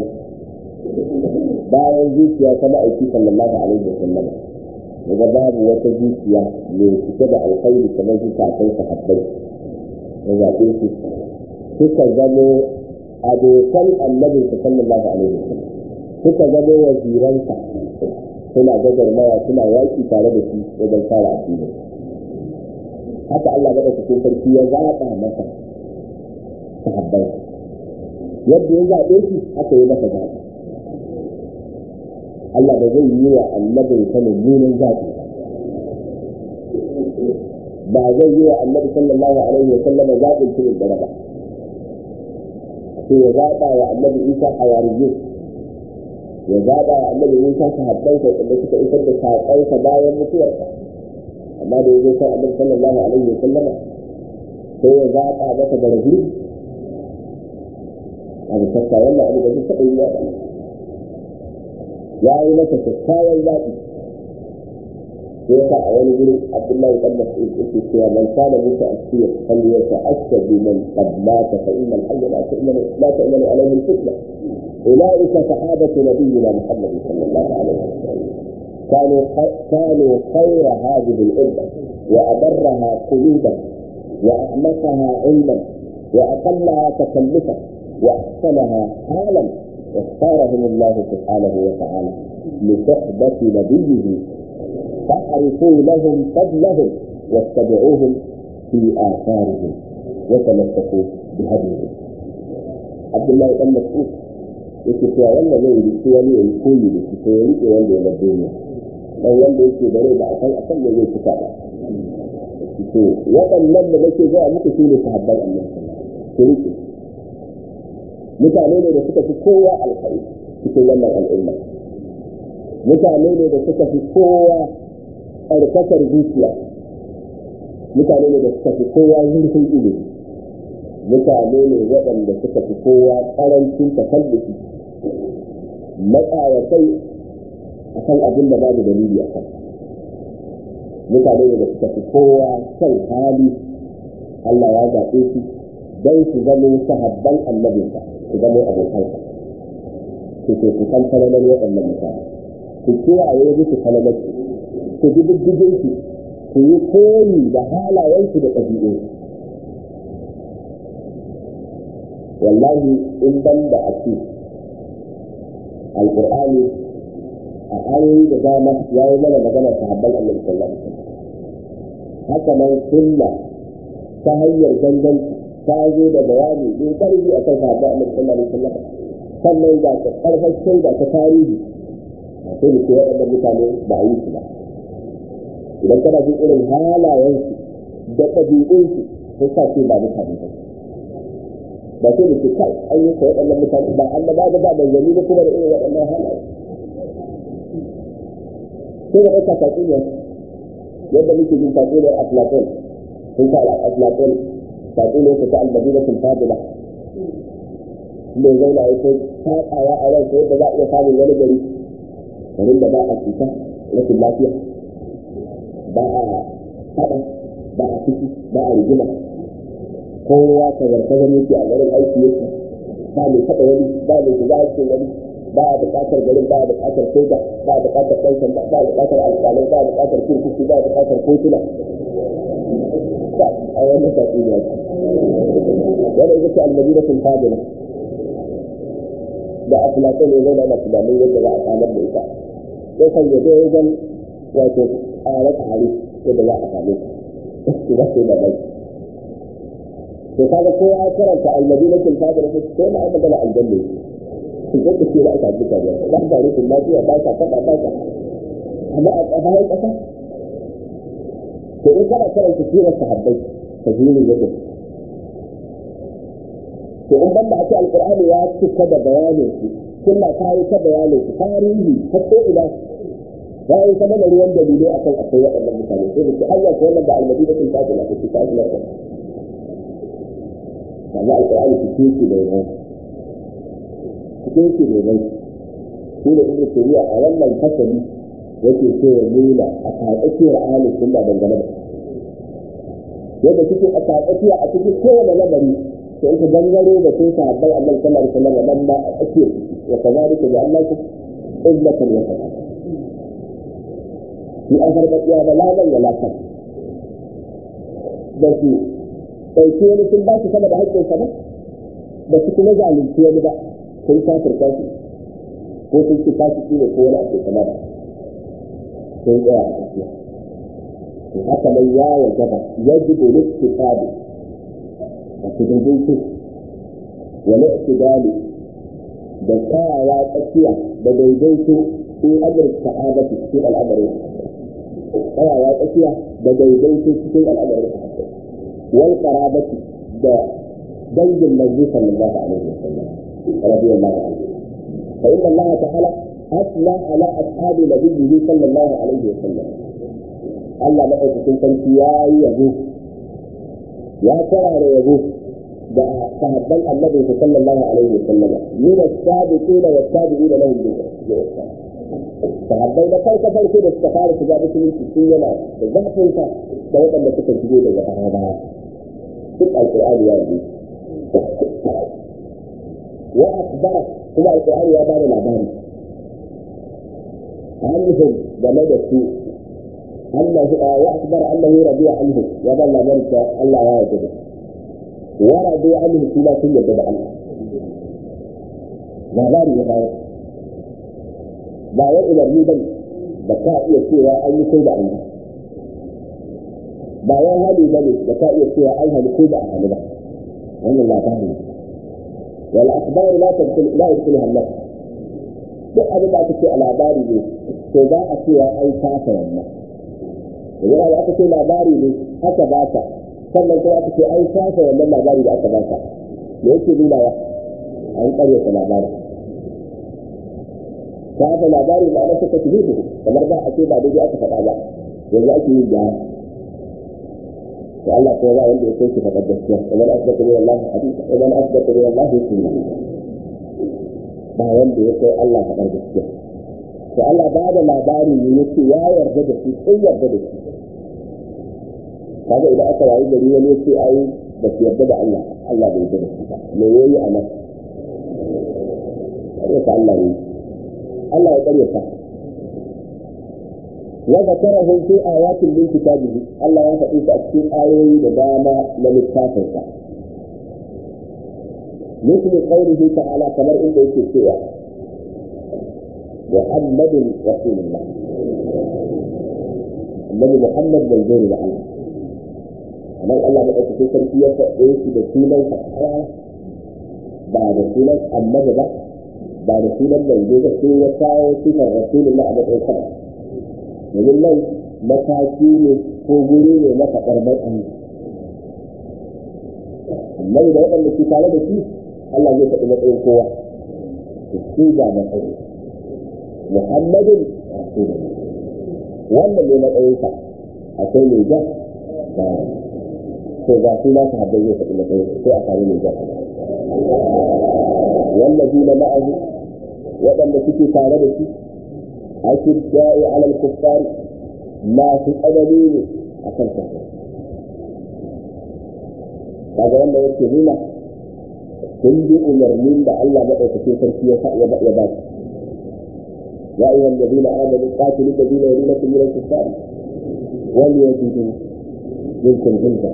bayan zuciya ta ma'aiki sallallahu alaihi wa sallam daga babu wata zuciya mai cike da alkhairi kamar zukatan sahabbai ya zaɓe su suka zamo abokan annabin sallallahu alaihi wa sallam suka zamo waziransa suna gagarmaya suna yaƙi tare da shi wajen kare addinin haka Allah ga cikin sarki ya zaɓa masa sahabbai yadda ya zaɓe shi haka ya masa zaɓi Allah da zai yi wa annabin sa mummunan zaɓi ba zai yi wa annabi sallallahu alaihi wa sallam zaɓin cikin da ba sai ya zaɓa wa annabi Isa hawariyyu ya zaɓa wa annabi Isa sahabbai da suka isar da saƙonsa bayan mutuwarsa amma da yake sai Annabi sallallahu alaihi wa sallama sai ya zaɓa masa da rabi a da tsaka wannan abu da zai taɓa yi ya yi masa kyakkyawan zaɓi sai ya sa a wani gurin Abdullahi ibn Mas'ud yake cewa man kana musa asiya fal yata'assa bi man qad mata fa inna al-hayya la ta'manu alayhi al-fitna ulaika sahabatu nabiyyina Muhammad sallallahu alaihi wa sallam كانوا خير هذه الأمة وأبرها قلوبا وأعمقها علما وأقلها تكلفا وأحسنها حالا واختارهم الله سبحانه وتعالى لصحبة نبيه فاعرفوا لهم فضلهم واتبعوهم في آثارهم وتمسكوا بهديهم. عبد الله بن مسعود يقول والله لا يريد الكل يريد ولا الدنيا dan wanda yake da rai ba a san akan me zai fita ba to waɗannan da nake ga muku su ne sahabban Allah to rike mutane ne da suka fi kowa alkhairi cikin wannan al'umma mutane ne da suka fi kowa tsarkakar zuciya mutane ne da suka fi kowa zurfin ilimi mutane ne waɗanda suka fi kowa ƙarancin takallufi matsayatai a kan abin da babu dalili a kan mutane da suka fi kowa kan hali Allah ya zaɓe su don su zama sahabban annabinsa su zama abokansa su ke su kan falalar waɗannan mutane su kiyaye musu falalar su bi diddigin su su yi koyi da halayensu da ɗabi'unsu wallahi in ban da a ce alƙur'ani a ayoyi da dama ya yi mana magana sahabban annabi sallallahu alaihi wasallam haka nan sunna ta hanyar danganci ta zo da bayani din karfi a kan sahabban annabi sallallahu alaihi wasallam sannan ga ta karfar shaida ta tarihi sai da ke waɗannan mutane ba a yi su ba idan kana jin irin halayensu da ɗabi'unsu sai sa ce ba mutane ba ba sai da ke kai an yi ka waɗannan mutane ba annaba da ba dangane da kuma da irin waɗannan halaye sai da ɗauka tatsuniyar yadda muke jin tatsuniyar Aflatun sun sa Aflatun tatsuniyar ta al-Madinatul Fadila inda ya zauna ya kai taƙawa a ransa yadda za a iya samun wani gari garin da ba a cuta rashin lafiya ba a haɗa ba a ciki ba a rigima kowa ka zarta gani yake a garin aiki yake ba mai taɓa wani, ba mai shiga cikin wani, ba a buƙatar garin, ba a buƙatar soja, ba a buƙatar ɗan sanda, ba a buƙatar alƙalai, ba a buƙatar kurkuku, ba a buƙatar kotuna. A wannan tatsuniya ce. Wanda ita ce al-Madinatul Fadila. Da Aflatun ya zauna da tunanin yadda za a samar da ita. Sai kan yaje wajen wato tsare-tsare yadda za a same su. Za su yi mamaki. To kaga ko ya karanta al-Madinatul Fadila sai ma aka gana aljanna. Su ga da shi da aka duka ba. Za ka rufe lafiya ba ka faɗa ba ka. Amma a bayan ƙasa. To in kana karanta sirar sahabbai ta jini yadda. To in banda a ce alƙur'ani ya cika da bayanin su, sunna ta yi ta bayanin su, tarihi ta ko ina ya yi ta mana ruwan dalilai akan akwai waɗannan mutane. Sai da su Allah ko wannan da al-Madinatul Fadila ta cika shi lafiya. Amma alƙur'ani su ce shi da yawa. Cikin shi da yawa. Shi da Ibn Taymiyyah a wannan fasali yake so ya nuna a tsakiyar ahlus sunna dangane da yadda suke a tsakiyar a cikin kowane lamari to in ka gangaro da sun sahabbai Allah sallallahu alaihi wasallam nan ma a tsakiyar wa kazalika bi annakum ummatan wasata fi akhar baqiya da laban wala kan da su ɗauki wani sun ba su sama da haƙƙinsa ba da su kuma zalunci wani ba sun kafirta shi ko sun ci kashi ne ko wani ake kama da sun tsaya a tafiya. Haka nan ya wajaba yajibu al-ittifaqu a cikin dukkan wani itidali da tsayawa tsakiya da daidaito in amur sahabati cikin al'amarin tsayawa tsakiya da daidaito cikin al'amarin wal qarabati da dangin manzo sallallahu alaihi wasallam radiyallahu anhu fa inna Allah ta'ala أثنى على أصحاب نبيه صلى الله عليه وسلم. الله ما يتكلم يا يبو يا ترى يبو صحابة النبي صلى الله عليه وسلم من السابقين والتابعين لهم بالإحسان. صحابين فرق كده استخارة جابت من السنة بالضبط انت سواء ما تكتبوا ده هذا تبقى القرآن يا ربي. وأخبرك هو القرآن يا بار العباري عنهم بمدى أنه وأخبر أنه رضي عنهم وظل ذلك الله واجبه ورضوا عنه فيما كل يدعى عنه ما غير يغير باوى إلى الريبا بكاء يسير أن يكون عنه باوى هذه بني بكاء يسير عنها لكود أهلها وأن الله تعالى والأخبار لا يدخلها النفس duk abin da aka ce a labari ne to za a cewa an kasa wannan idan aka ce labari ne aka ba ka sannan kuma aka ce an kasa wannan labari da aka ba ka me yake nuna wa an karyata labari kasa labari ma na suka tuhu kamar ba a ce ba daidai aka faɗa ba yanzu ake yin gyara to Allah ko ba wanda ya kai shi faɗa gaskiya idan asbata min Allah hadith idan asbata min Allah sunna ba wanda ya kai Allah faɗar gaskiya to Allah ba da labari ne yake ya yarda da shi sai yarda da shi kaga idan aka wayi gari wani yake ai ba su yarda da Allah Allah bai yarda da shi ba me yayi a nan sai Allah ne Allah ya kare ka wa zakarahum fi ayatin min kitabihi Allah ya faɗi a cikin ayoyi da dama na littafinsa مثل قوله تعالى كما إنه يكتب محمد رسول الله النبي محمد من غير الله أما الله ما يكتب تركيا فإيش بسيلا فحيا بعد سيلا النبي بعد سيلا من غير سيلا صفة رسول الله أبدا الخبر ومن الله مكاكين فوقين ومكاكرمات النبي ده يقول لك تعالى بسيط Allah zai faɗi matsayin kowa su ga matsayi Muhammadin Rasulullah wannan ne matsayinsa akwai mai jan da ko ga su na sahabbai zai faɗi matsayin sai a sami mai jan wallazi na ma'ahu waɗanda suke tare da shi ake da'i alal kuffari masu tsanani ne a kan kafin kaga wanda yake nuna sun bi umarnin da Allah madaukakin sarki ya ba su. يا أيها الذين آمنوا قاتلوا الذين يلونكم من الكفار وليجدوا منكم غلظة.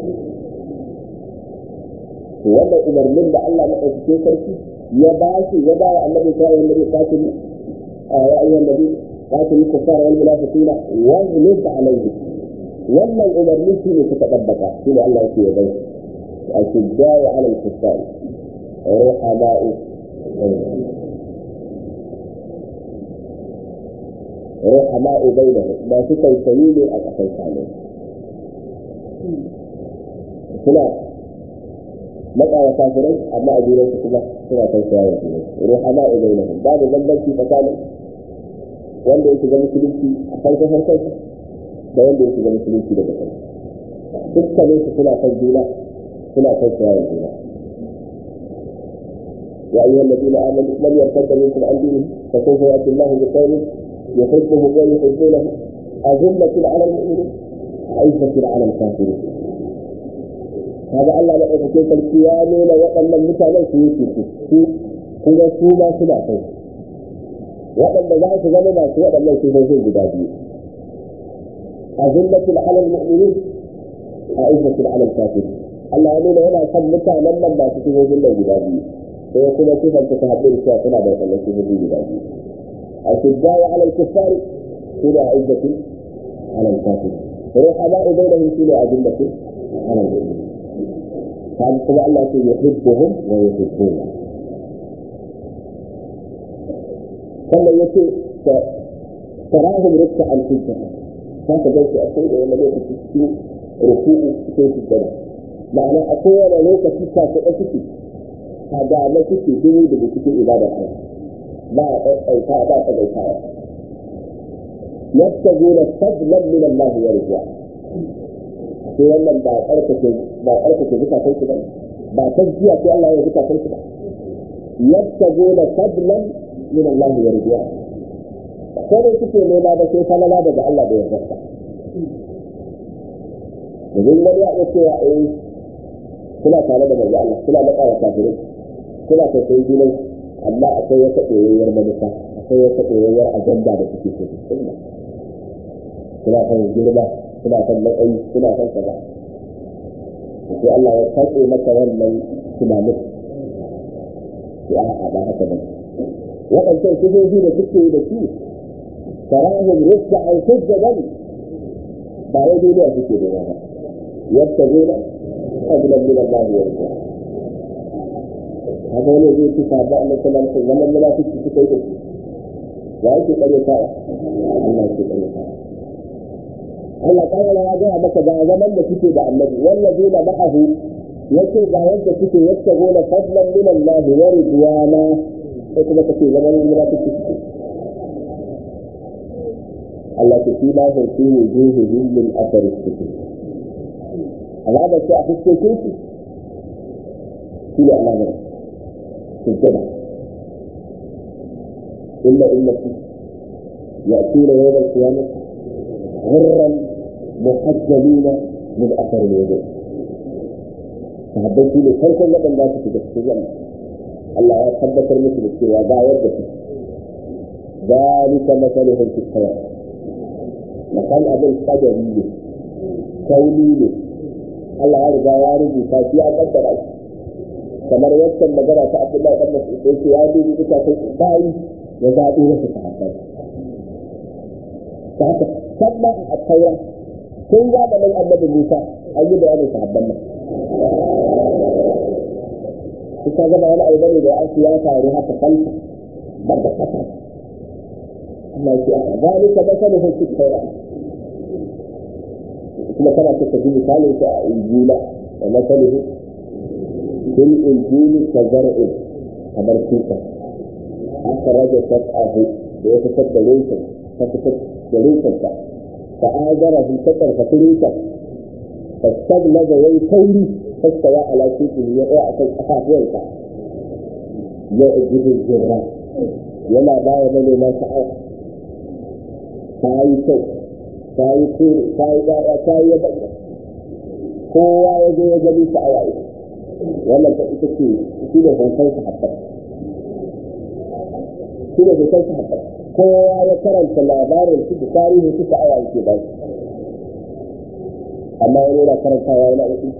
wannan umarnin da Allah madaukakin sarki ya ba wa annabi sallallahu alaihi wasallam ya ayyuhan nabi qatilu kuffara wal munafiqina waghlub alaihim. wannan umarni shi ne suka tabbata shi ne Allah yake yabai al-shidda'i 'ala al-kuffar ruhama'u ruhama'u bainahum ba su tausayi ne a kasan kane suna matsawa kafirai amma a jiransu kuma suna tausaya wa jiran ruhama'u bainahum babu bambanci tsakanin wanda ya shiga musulunci a farkon da wanda ya shiga musulunci daga kai dukkanin su suna kan juna suna tausaya wa juna. يا أيها الذين آمنوا من يرتد منكم عن دينه فسوف يأتي الله بقوم يحبهم ويحبونه أذلة على المؤمنين عزة على الكافرين. هذا الله لا يفكر القيام وأن المثال في كل سوما سمعته وأن ذلك زمنا سوى أن يكون زوج بدابي أذلة على المؤمنين عزة على الكافرين. الله يقول هنا كم مثال لما تكون زوج بدابي ويكون كيف تتحدث الشيطان بعد أن يكون زوج بدابي. الشداء على الكفار سنة عزة على الكافر رحماء بينهم سنة أذلة على المؤمنين. هذا سبع الله يحبهم ويحبونه. كما يقول تراهم ركعا في الجنة هذا جلس أقول ولا ليس في ركوع في الجنة معنى أقول ولا ليس في كافئتك هذا ما في جنود بكتير إبادة لا أيتها يبتغون فضلا من الله ورضوانه. في wannan ba karkace zukatan su ba tazkiya ce Allah ya zukatan su ba. Yabtaguna fadlan min Allah wa ridwan. Sai suke nema da sai falala daga Allah da yarda. Idan wani ya ce ya suna tare da manzo Allah suna da ƙara kafirai suna tausayin junan amma akwai wata ɗoyayyar manufa akwai wata ɗoyayyar ajanda da suke so suna kan girma suna kan matsayi suna kan kaza sai Allah ya katse maka wannan tunanin ya ba haka ba waɗancan sifofi da suke da su tarahum ruk'an sujjadan ba wai duniya suke da ba yadda gona fadlan min Allah wa ridwan. هذا هو الذي يتفادى أن الكلام لما المنافق في كيده لا يكون طريقة الله يكون طريقة الله تعالى هذا بك زمن كتب النبي والذين معه يكتب عند كتب يبتغون فضلا من الله ورضوانا كتب في زمن المنافق الله تسيما في وجوههم من أثر السكين هذا الشيء في السكين في الأمانة في الجنة إلا إنكم يأتون يوم القيامة غرا محجلين من أثر الوجود. فحبيت لي خلق لك الناس في الجنة الله يتحدث المثل السوى دا يدك ذلك مثلهم في الحياة مثل أبو القدري كوني الله يرجع يارجي فاتي أقدر kamar yadda magana ta Abdullahi dan Mas'ud yake ya dubi duka sai bayi ya zabi wasu sahabbai haka sabba a taura kun ga da Annabi Musa ayi bayanin sahabban nan kuka ga wani abu ne da ake ya faru haka kalfa daga kasa Allah ya ce zalika masaluhu fi taura kuma kana ta ji misalin sa a Injila wa masaluhu في الإنجيل كزرع أمريكا أخرج شطأه ويتفد ليسا فآجره كتر فتريكا فاستغلظ ويكوري فاستوى على سيكه يقع في أخافيك يعجب الجراء ولا باية من ما شعر فاي سوء فاي كوري فاي يبقى هو يجب يجب سعوائه wannan ta ita ce shi ne hoton sahabbai shi ne hoton sahabbai kowa ya karanta labarin su da tarihin su sha'awa yake ba shi amma wani yana karantawa yana uku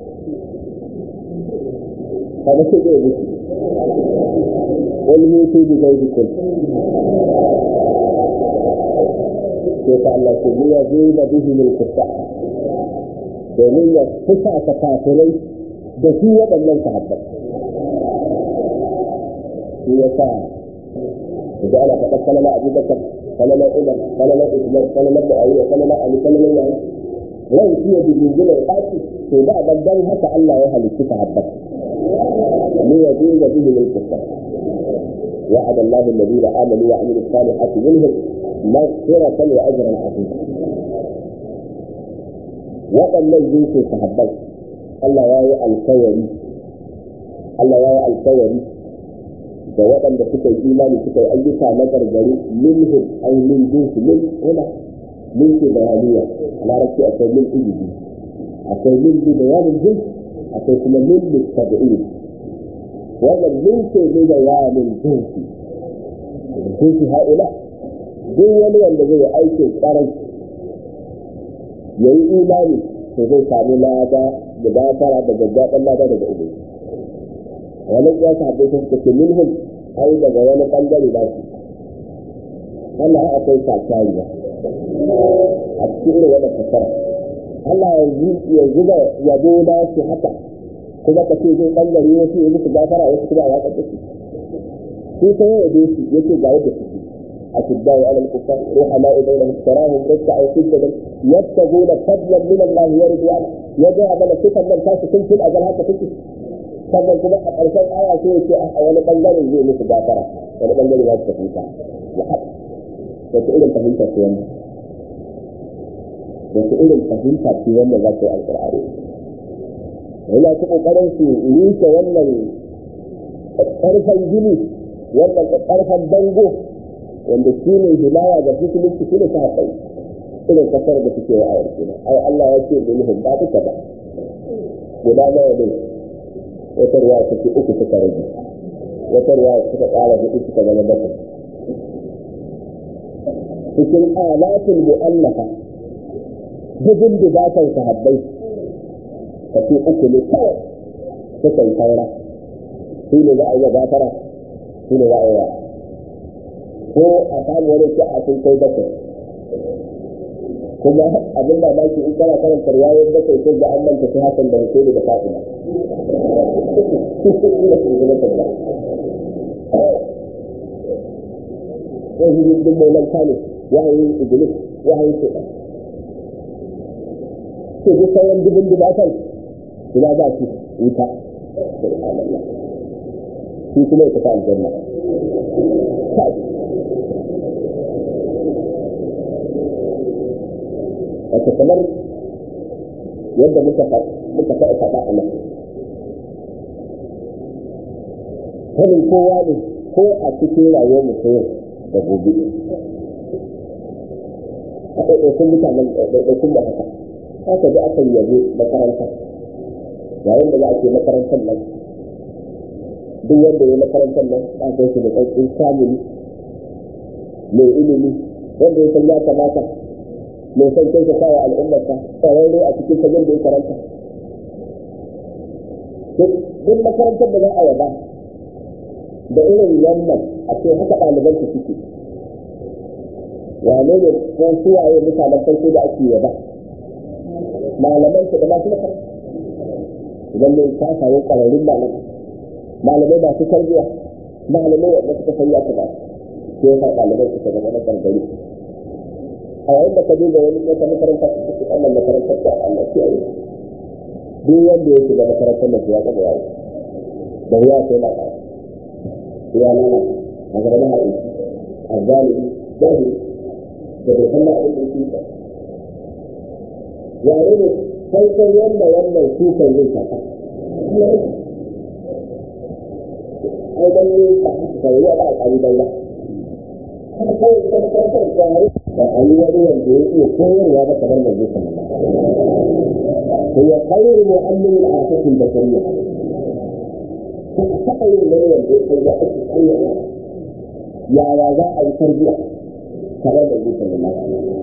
kada sai zai gudu wani mutu da zai dukkan sai ta Allah ce ya zai da bihimin kusa domin ya fusa ta kafirai da su waɗannan sahabbai shi ya sa da ana faɗa kalama Abu Bakar kalama Umar kalama Usman kalama Muawiya kalama Ali kalama Yayi ran shi ya bijin ya tashi to da dan haka Allah ya halitta sahabbai ne ya zai da bihimin kusa وعد الله الذين آمنوا وعملوا الصالحات منهم مغفرة وأجرا عظيما waɗannan jinsi sahabbai Allah ya yi alkawari da waɗanda suka yi imani suka yi ayyuka na gargari minhum ay min jinsi min huna min ke bayaniya a larabci akwai min ilimi akwai min bi bayanin jins akwai kuma min littabi'in wannan min ke bi bayanin jinsi ha'ula duk wani wanda zai yi aikin ƙarai ya yi imani to zai sami lada da gafara da gaggaɗan lada daga ubu wani ya sahabbai sun suke minhum ai daga wani ɓangare ba su Allah akwai sakariya a cikin irin wadda fasara Allah yanzu da yabo da su haka kuma ka ce zai ɓangare wasu ya musu gafara wasu kuma a watsa da su sai ta yi yabo su yake ga yadda suke أشداء على الكفار رحماء بينهم تراهم ركعا سجدا يبتغون فضلا من الله ورضوانه يجاء من الفتن من كاس تنشل أجل هكا تنشل sannan kuma a ƙarshen aya sai yake a wani ɓangaren zai musu gafara wani ɓangare za su tafi ta ya haɗa wasu irin fahimta ce wannan wasu irin fahimta ce wannan za ta yi alƙur'ani yana ta ƙoƙarin su rushe wannan ƙarfan gini wannan ƙarfan bango wanda shi ne hidaya ga musulunci shi ne ta haɗai irin kasar da suke wa ayar kenan ai Allah ya ce bin hum ba duka ba guda nawa ne wata ruwa ta ce uku suka rage wata ruwa suka ƙara hudu suka zama bakwai cikin alatin mu'allafa dubin dubatan sahabbai ka ce uku ne kawai suka yi saura shi ne za a yi gafara shi ne za a yi ko a samu wani a sun kai bakwai kuma abin da ba shi in kana karanta riwayar bakwai sai ga an manta su hakan da Hussein da Fatima sai shi duk mai nan kane wahayin Iblis wahayin Shaitan sai duk sauran dubin dubatan ina za su wuta shi kuma ya tafi aljanna wata kamar yadda muka faɗa a nan sanin kowa ne ko a cikin rayuwar mutum da gobe a ɗaiɗaikun mutanen ɗaiɗaikun da haka da aka yabe makarantar yayin da za a ce makarantar nan duk wanda ya makarantar nan a kai shi da ƙarfin samun mai ilimi wanda ya san ya kamata mai son kai ka kawo al'ummarka tsararre a cikin fagen da ya karanta duk makarantar da za a yaba da irin wannan a ce haka ɗaliban su suke wane ne ko suwaye mutanen farko da ake yaba malaman su da masu makaranta idan ne ta samu ƙwararrun malamai masu tarbiyya malamai wanda suka san ya kamata sai ya sa ɗaliban su zama na gargari a yayin da ka duba wani wata makaranta su suke wannan makarantar da Allah ke yi duk wanda ya shiga makarantar da ya gaba yayi da ya sai na ka ya nuna a gaba na haɗu a zalimi jahi da bai san abin da yake yare ne sai sai yanda wannan shukan zai shafa ai dan ne ka sai ya ba a ƙari ba haka kawai ita makarantar jami'ai da a yi wani wanda ya iya koyarwa ba kamar da zai sanar da ya kairu mu'ammin a cikin da shari'a taɓa yin wani wanda ya ya ake koyarwa yaya za a yi tarbiyya tare da zai sallallahu alaihi wasallam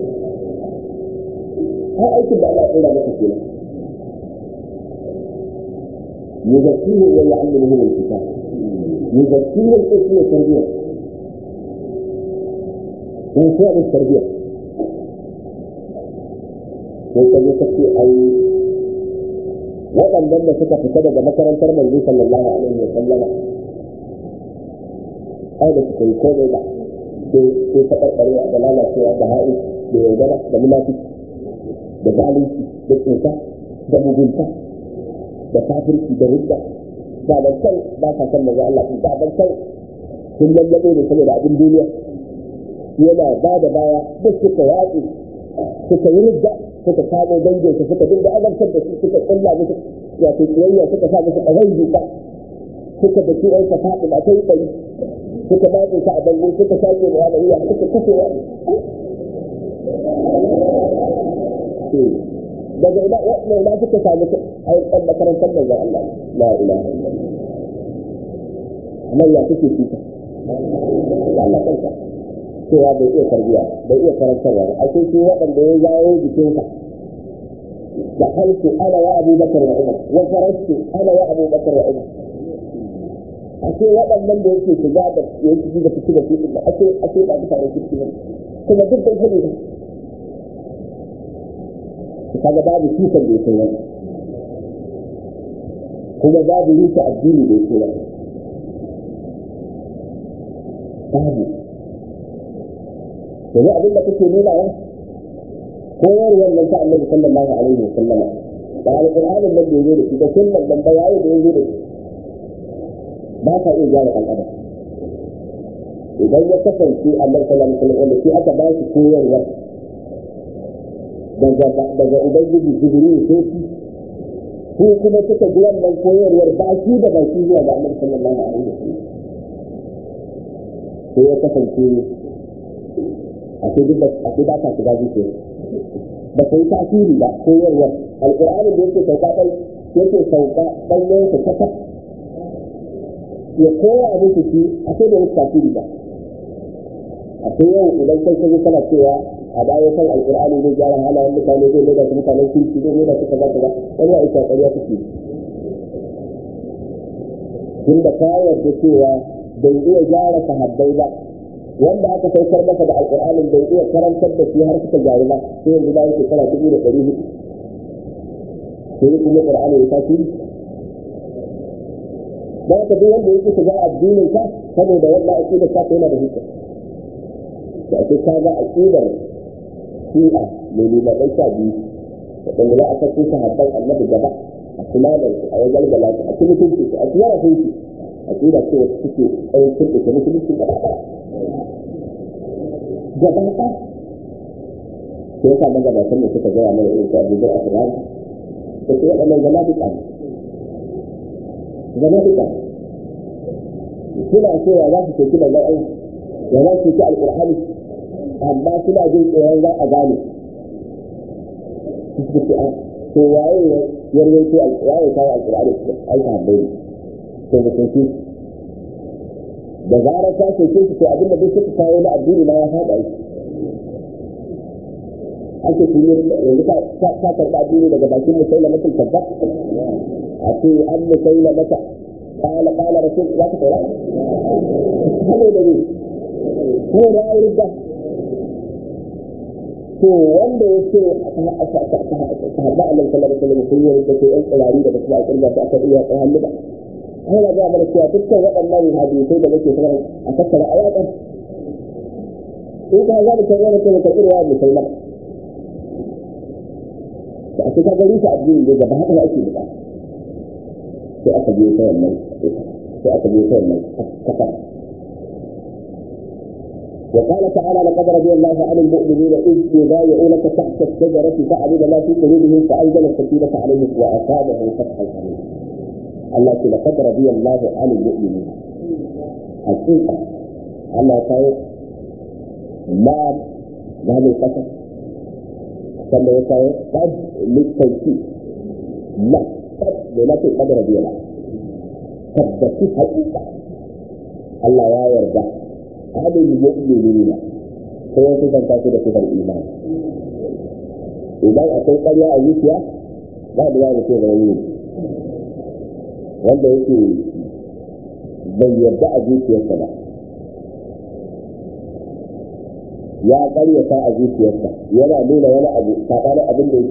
har aikin da Allah ya tsira maka kenan يزكيه ويعلمه الكتاب يزكيه الاسم التربيه وفعل التربيه وكذا تكفي اي waɗannan suka fita daga makarantar manzo sallallahu alaihi wa sallama ai da suka yi komai ba sai ta karkare da lalacewa da ha'i da yaudara da munafiki da zalunci da tsinka da mugunta da kafirci da ridda ba ban san ba ka san manzo Allah ba ban san sun lallabe ne saboda abin duniya yana ba da baya duk suka yaƙi suka yi ridda suka kamo dangin su suka dinga azabtar da su suka kulla musu wato kiyayya suka sa musu ƙazan duka suka da kiyan ka faɗi ba ta yi ɗari suka dace ka a bango suka sake da wani suka kashe wani daga ina suka samu ayyukan makarantar da Allah la ilaha illallah amma ya kike fita Allah kanka cewa bai iya tarbiya bai iya karantarwa ba a cikin waɗanda ya jawo jikinka da halku ana ya Abu Bakar wa Umar wa farastu ana ya Abu Bakar wa Umar a ce waɗannan da yake shiga da yake shiga cikin da cikin da ake ba mutane cikin kuma duk da hali kaga babu kisan da yake wannan kuma babu rika addini da yake wannan babu yanzu abin da kake nuna wa koyarwar nan ta Annabi sallallahu alaihi wa sallama da alƙur'anin nan da yazo da shi da sunnan nan da yayi da yazo da shi ba ka iya gyara ɗan adam idan ya kasance Annabi sallallahu alaihi wa sallam wanda shi aka ba shi koyarwa daga ubangiji jibril sai shi kuma suka ji wannan koyarwar baki da baki zuwa ga Annabi sallallahu alaihi wa sallam sai ya kasance a cikin ba ka shiga zuciya ba sai tasiri ba koyarwar alƙur'anin da yake sauka ɗanyen su kasa ya koya musu shi a sai da wasu tasiri ba a sai yau idan kai kaje kana cewa a baya kan alƙur'ani zai gyara halayen mutane zai mai da su mutanen kirki zai mai da su kaza kaza wani ya isa ƙarya take tun da ka yarda cewa bai iya gyara sahabbai ba wanda aka saukar masa da alƙur'anin bai iya karantar da shi har suka gyaru ba sai yanzu bayan shekara 1400 sai kuma ƙur'ani ya tasiri da haka duk wanda yake shiga addinin ka saboda wannan aqidar ka yana da hujja da ake kaga aqidar shi'a mai limaɗai sha biyu waɗanda za a sako sahabban Annabi gaba a kula da su a wajen galata a cikin mutunci a cikin rafinci aqida ce wacce suke tsayin turɓe musulunci gaba ɗaya sai yasa magabatan da suka gaya mana irin su abubuwan asirar da su waɗannan zama suna cewa za su soki manzon Allah ya za su soki alƙur'ani amma suna jin tsoron za a gane su suke a to waye ya rawaito waye kawo alƙur'ani ai sahabbai ne to da soki da zarar ta soke su to abinda duk suka kawo na addini ma ya faɗa shi ake kuma yanzu ta karɓa addini daga bakin musailamatul kazzab a ce an musailamata قال رسول الله صلى الله عليه وسلم هو ده يرجع to wanda yake sahabba Allah sallallahu alaihi wasallam sun yi da ɗan tsirari da kuma a kirga su aka iya hannu ba ana ga mana cewa dukkan waɗannan hadisai da nake sanar a tattara ayatan in ka ga da kai wani kai ka kirwa da sallama to a cikin gari ta addini da gaba haka ake buƙata sai aka biyo ta wannan kafar وقال تعالى لقد رضي الله عن المؤمنين إذ يبايعونك تحت الشجرة فعلم ما في قلوبهم فأنزل السكينة عليهم وأصابهم فتحا قريبا. الله لقد رضي الله عن المؤمنين. حقيقة الله تعالى ما هذا القسم كما يقول قد للتوكيد لا قد رضي الله tabbaci haƙiƙa Allah ya yarda adil mu'minina sai ya kusanta su da sifar imani. Idan akwai ƙarya a zuciya ba da ya ce zama yi wanda yake bai yarda a zuciyarsa ba, ya ƙaryata a zuciyarsa yana nuna wani abu saɓanin abin da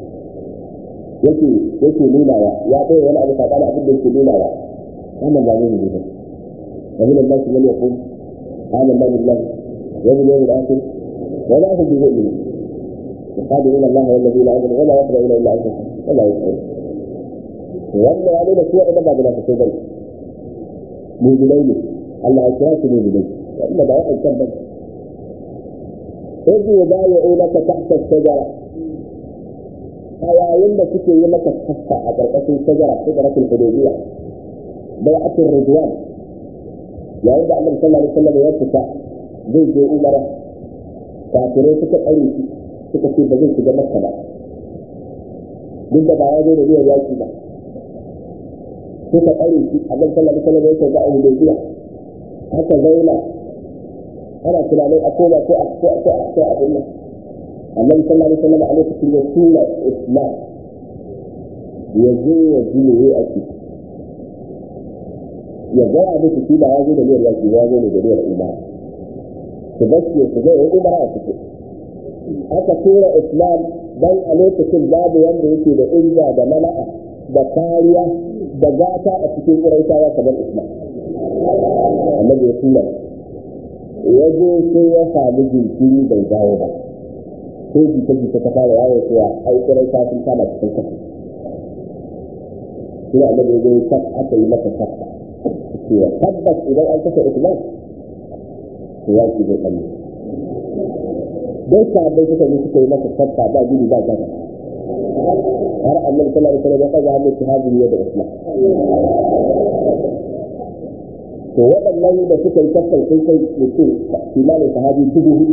yake nunawa, ya ɗaya wani abu saɓanin abin da yake nunawa, wannan ba zai yi ba. ومن الناس من يقول آمنا بالله وباليوم الآخر وما هم بمؤمنين يخادعون الله والذين آمنوا وما يخدعون إلا أنفسهم وما يشعرون. وأن علينا سوء إنما بلا تسوبين مؤمنين الله أشراك مؤمنين وإنما واحد كذب. إذ يبايعونك تحت الشجرة حيوان تكي لك الصفة أتركت الشجرة شجرة الحديبية بيعة الرضوان. yayin da Annabi sallallahu alaihi wasallam ya fita zai je umara, kafirai suka tsare shi suka ce ba zai shiga Makka ba duk da ba ya zo da niyyar yaki ba, suka tsare shi. Annabi sallallahu alaihi wasallam ya ce ga Hudaybiya haka zauna ana tunanin a koma ko a abin nan. Annabi sallallahu alaihi wasallam a lokacin ya tura Islam ya zo ya ji ne a ciki ya gaya musu shi ba ya zo da niyyar yaki, ya zo ne da niyyar umara, su bashi su zai yi umara a ciki. Aka tura Islam dan a lokacin babu wanda yake da izza da mana'a da kariya da gata a cikin Quraishawa kamar Islam. Annabi ya tura ya zo sai ya sami jinkiri bai dawo ba, sai jita ta fara yawo cewa ai Quraishawa sun kama cikin kafa. Sai Annabi ya zo aka yi masa kafa cewa tabbas idan an kashe Islam to ya ci zai kalli. Dai sahabbai suka yi masa kafa ba gudu ba gaba. Har Annabi sallallahu alaihi wasallam ya kaga hannun sahabi da Islam. To waɗannan da suka yi kafa sun kai mutum kimanin sahabi 4,000.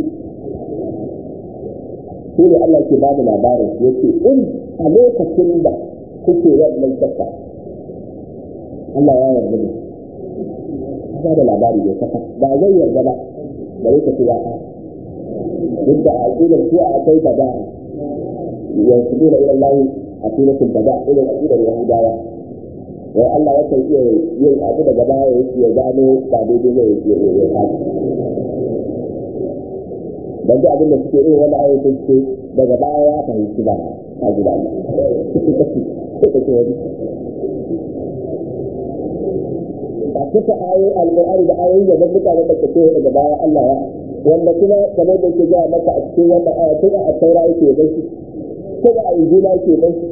Sai da Allah ke ba da labarin yake in a lokacin da kuke wannan kafa Allah ya yarda da ba da labari da kafa ba zai yarda ba bare ka cewa duk da aqidar shi akwai bada yanzu da ila Allah aqidatul bada ila aqidar yahudawa wai Allah ya kai yin abu daga baya yake ya gano ba daidai ne ya kafa dan da abin da suke yi wani ayoyi suke daga baya ya fahimci ba a gida Allah a kusa ayoyin alƙur'ani da ayoyi da ban mutane da ke daga baya Allah ya wanda kuma kamar da ke ga maka a cikin wannan aya ko a taura yake bai shi ko a injila yake bai shi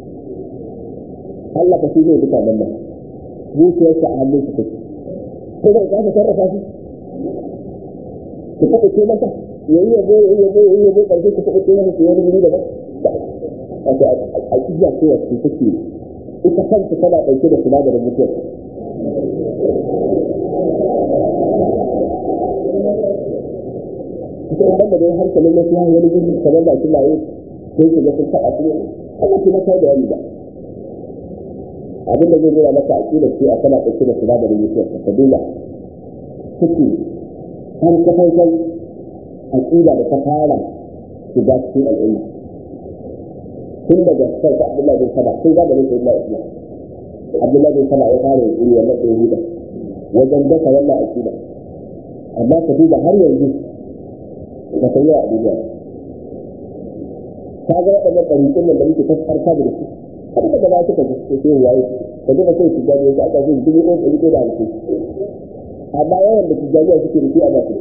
Allah ba shi ne duka nan ba zuciyarsa a hannun shi take ko da ka sarrafa shi ku take maka yayi yabo karshe ku take maka shi wani guri daban a cikin ce wacce take ita kanta tana dauke da sinadarin mutuwa. Ita idan da dai hankalin na fiye wani gudu kamar da shi laye sai su ga sun taɓa su ana kuma kai da wani ba. Abin da zai zura maka aƙidar ce a kana ɗauke da sinadarin mutuwa ta dole suke har kafafen aƙida da ta fara shiga cikin al'umma. Tun daga sarki Abdullahi bin Saba sun gaba da sai na Islam. Abdullahi bin Saba ya fara yin wannan ɗaya wajen dasa wannan aƙida. Amma ka duba har yanzu ba ta yi wa abubuwa. Ta ga waɗannan ɗariƙun nan da muke tasarta da su. Kada ka gaba suka ce yayi ka duba sai su gani su aka zai 1,150. Amma yawan da su gani suke da shi a basu.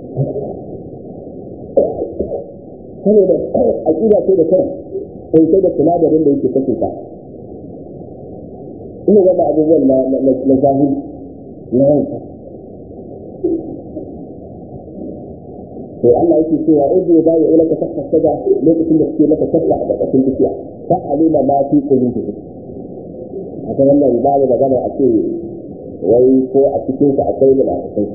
Saboda aƙida ce da kai sai da sinadarin da yake kashe ka. Ina gaba abubuwan na zahiri na yanka. To Allah yake cewa idan ba ya ilaka tafsir da lokacin da suke maka tafsir a ƙarƙashin dukiya fa alima ma fi qulubikum. Haka wannan ba da magana a ce wai ko a cikin ka akwai munafikai.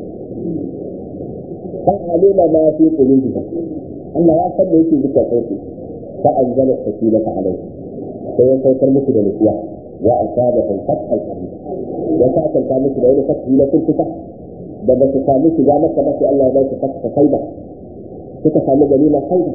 Fa alima ma fi qulubikum. Allah ya san da yake zukatan ku fa anzala sakinata alayhi. Sai ya saukar muku da nutsuwa wa asabahum fathan qarib ya sa'atan ta musu da wani fathi na kurkuta da ba su samu shiga maka ba sai Allah ya ba su fatha faida suka samu ganima faida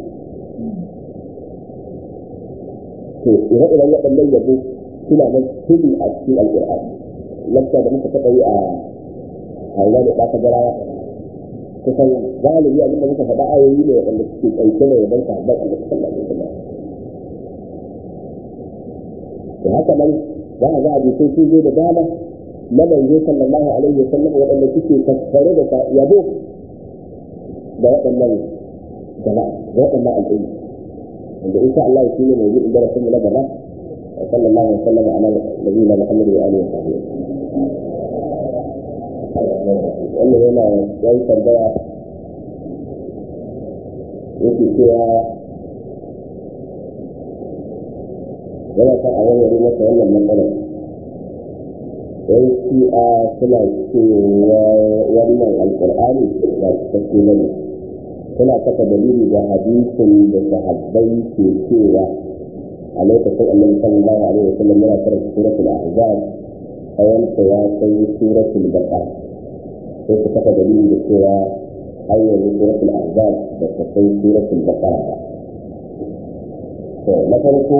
to ire-iren waɗannan yabo suna nan tudu a cikin alƙur'ani lakta da muka taɓa yi a haula da ɗaka jarawa kusan galibi abin da muka faɗa ayoyi ne waɗanda suke ɗauke da yabon sahabban Allah sallallahu alaihi wasallam to haka nan za a ga hadisai sun zo da dama na manzo sallallahu alaihi wasallam waɗanda suke tattare da yabo da waɗannan jama'a da waɗannan al'umma wanda insha Allah shi ne mawdu'in darasin mu na gaba sallallahu alaihi wasallam ala nabiyina Muhammad wa alihi wa sahbihi wannan yana yayi tambaya yake cewa yana ta a wani masa wannan matsalar sai shi'a suna cewa wannan alƙur'ani ba su tafi bane suna saka dalili da hadisin da sahabbai ke cewa a lokacin annabi sallallahu alaihi wasallam yana karanta suratul ahzab ayanta ya kai suratul baqara sai su saka dalili da cewa ayyana suratul ahzab da ta kai suratul baqara ba to na farko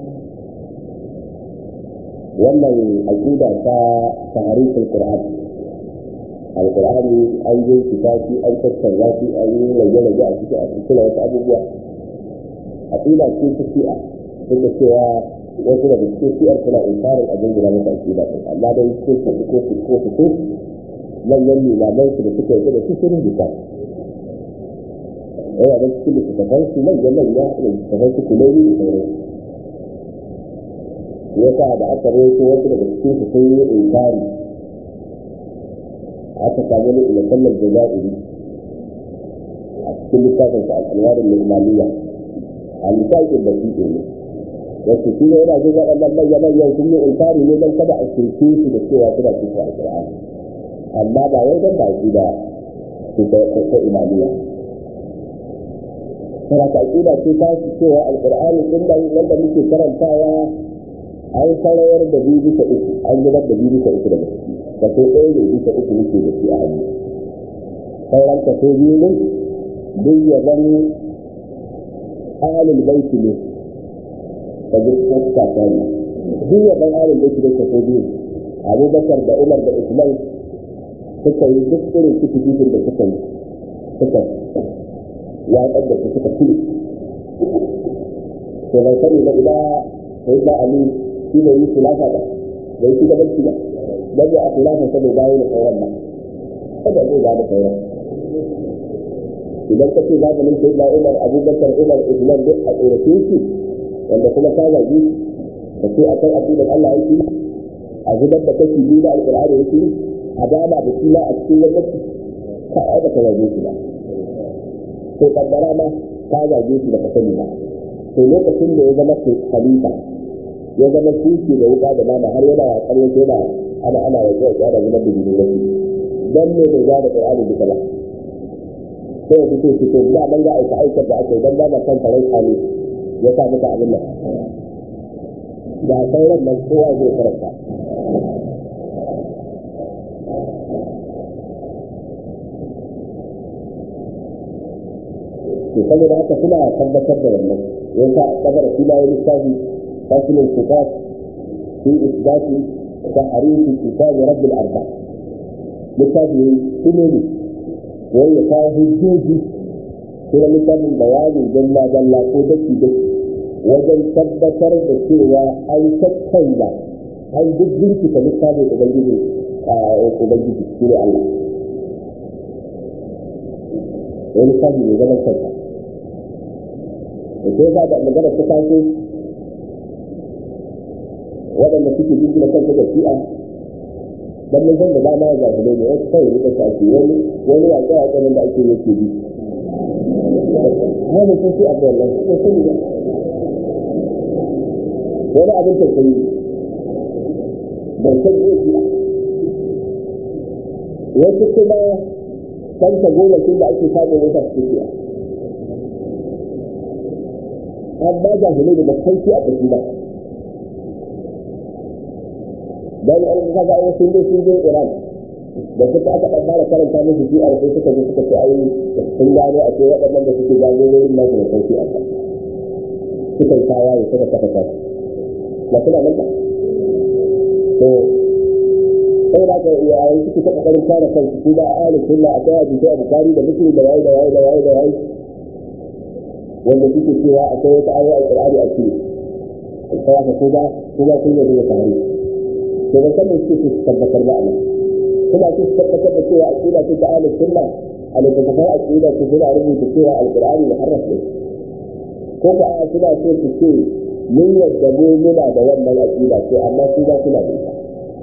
wannan aqida ta tahriful qur'an alqur'ani an yi kitabi an tattauna shi an yi rage-rage a cikin wasu abubuwa aqida ce ta shi'a duk da cewa wasu da cikin shi'ar suna inkarin abin da masa aqida amma dai ko manyan limaman su da suka yi da su sun rubuta yana da cikin littattafan su manya da littattafan su kulori da sauran ya sa da aka roƙo wasu daga cikin su sun yi inkari aka samu ne ila sallar jaza'iri a cikin littafin sa al'alwarin limaniya a littafin da su ne wasu shi ne yana jin waɗannan manya-manyan sun yi inkari ne don kada a shirke su da cewa suna cikin alƙur'ani amma ba wai don baki da su ta imaniya tana ta aƙida ce ta su cewa alƙur'ani ɗin nan wanda muke karantawa an sarayar da biyu bisa uku an zubar da biyu bisa uku daga ciki kaso ɗaya ne bisa uku muke da shi a hannu sauran kaso biyu ne duk ya zama alil baiti ne da duk kasta ta ne duk ya zama alil baiti da kaso biyu abubakar da umar da usman suka yi duk irin cikin da suka yi suka yaƙar da su suka kiri to bai sani ba ina sai da ali shi ne yi khilafa ba bai shi da barci ba dan ya khilafa sai da bayi da sauran ba kada zai ga da sauran idan kace za ka nan sai da umar abubakar umar usman duk a tsorace shi wanda kuma ka zagi da sai akan addinin Allah yake a zubar da kashi biyu da alƙur'ani yake a dama da shi ma a cikin gwamnati ka aida ka zage shi ba to kaddara ma ka zage shi da ka sani ba to lokacin da ya zama khalifa ya zama shi da wuka da nama har yana yaƙar yake yana ana wajen ya da zubar da jini wasu dan ne bai ga da Qur'ani duka ba sai ya fito shi to da ban ga aikar da aka yi dan ba kan farai kali ya sa muka abin nan da sauran nan kowa zai karanta to saboda haka suna tabbatar da wannan yasa kabar shi ma ya lissafi fasil al-kitab fi isbat tahrif kitab rabb al-arba lissafi shine ne wanda ta hujjoji kuma littafin bayanin dalla ko daki wajen tabbatar da cewa an tattauna an dukkan ta littafin ubangiji shi ne Allah wani sabi ne zaman kanta da ke za da magana ta taso waɗanda suke jingina kanta da shi'a don mun san da dama ya zahule ne wasu kawai ne kasa ake wani ya tsaya tsanin da ake yake bi hana sun shi'a da wannan su sani ba wani abin tausayi ban san iya shi'a wasu kuma kanta goma sun da ake samun wata su shi'a an ba jahilai da bakanci a ƙashi ba dan an kaga ai sun je Iran da suka aka fara karanta musu shi a sai suka je suka ce ai sun gano a cikin waɗannan da suke jagororin nasu da sauki a kan suka yi tawaye suka kafa ta ba suna nan ba to sai da ka yayin suke ta kokarin kare kansu su da ahlus sunna a kai hadisi a Bukhari da Muslim da wayi wanda suke cewa akwai wata ayat al-Qur'ani a cikin sai ka kuma kun yi da tare to ban san me suke tabbatar ba Allah kuma su tabbatar da cewa aqida ce ta ahlus sunna a littattafan aqida su suna rubuta cewa al-Qur'ani muharraf ne ko da suna so su ce mun yadda mu muna da wannan aqida ce amma su ba suna da ita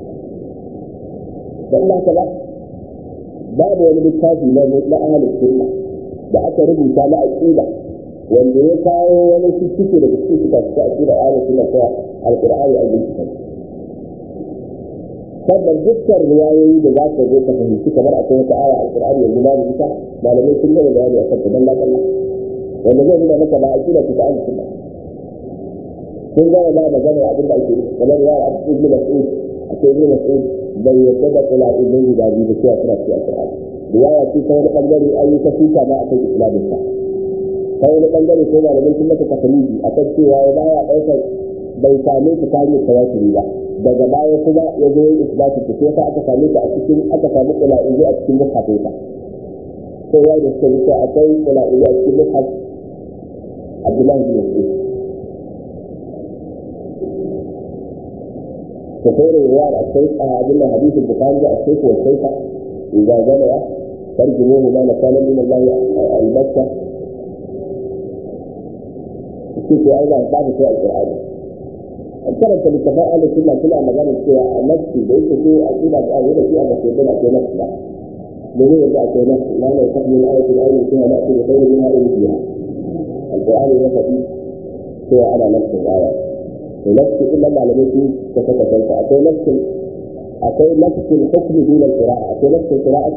dan haka ba babu wani littafi na ahlus sunna da aka rubuta na aqida wanda ya kawo wani cikin da cikin suka ci aqida ahlus sunna ta al-Qur'ani al-Karim sannan dukkan riwayoyi da za ka zo ka fahimci kamar akwai wata aya al-Qur'ani yanzu na rubuta malamai sun gama bayani akan ta dan lafiya wanda zai nuna maka ba aqida ta ahlus sunna sun gama da magana abin da ake kamar ya Ibn Mas'ud akwai Ibn Mas'ud bai yadda da qula'ibin guda biyu da cewa suna cikin al-Qur'ani riwaya ce ta wani bangare an yi ta fita ma akan islamin sa ta wani bangare ko malamai sun maka takalidi akan cewa ya baya ɗaukar bai same ta tarihar tawatiri ba daga baya kuma ya zo yin isbatu ta sai aka same ta a cikin aka samu qula'ibi a cikin mushafin sa sai ya da sai ta akwai qula'ibi a cikin mushaf Abdullah bin Mas'ud تقول رواية الشيخ أدلة حديث البخاري الشيخ والشيخة إذا جمع ترجموه ما نقال من الله البتة الشيخ أيضا بعد شيء القرآن أنت بالتفاء أهل السنة كلها مجال الشيء نفسي ليس شيء أكيد أهل شيء بس يبنى في نفسه بدون يبدأ في نفسه لا يستحمل الآية الآية فيها نأتي بخير منها إلى فيها القرآن يفتي شيء على نفس الآية ونفس إلا معلوماتي كتبت أقول نفس الحكم دون القراءة أقول نفس القراءة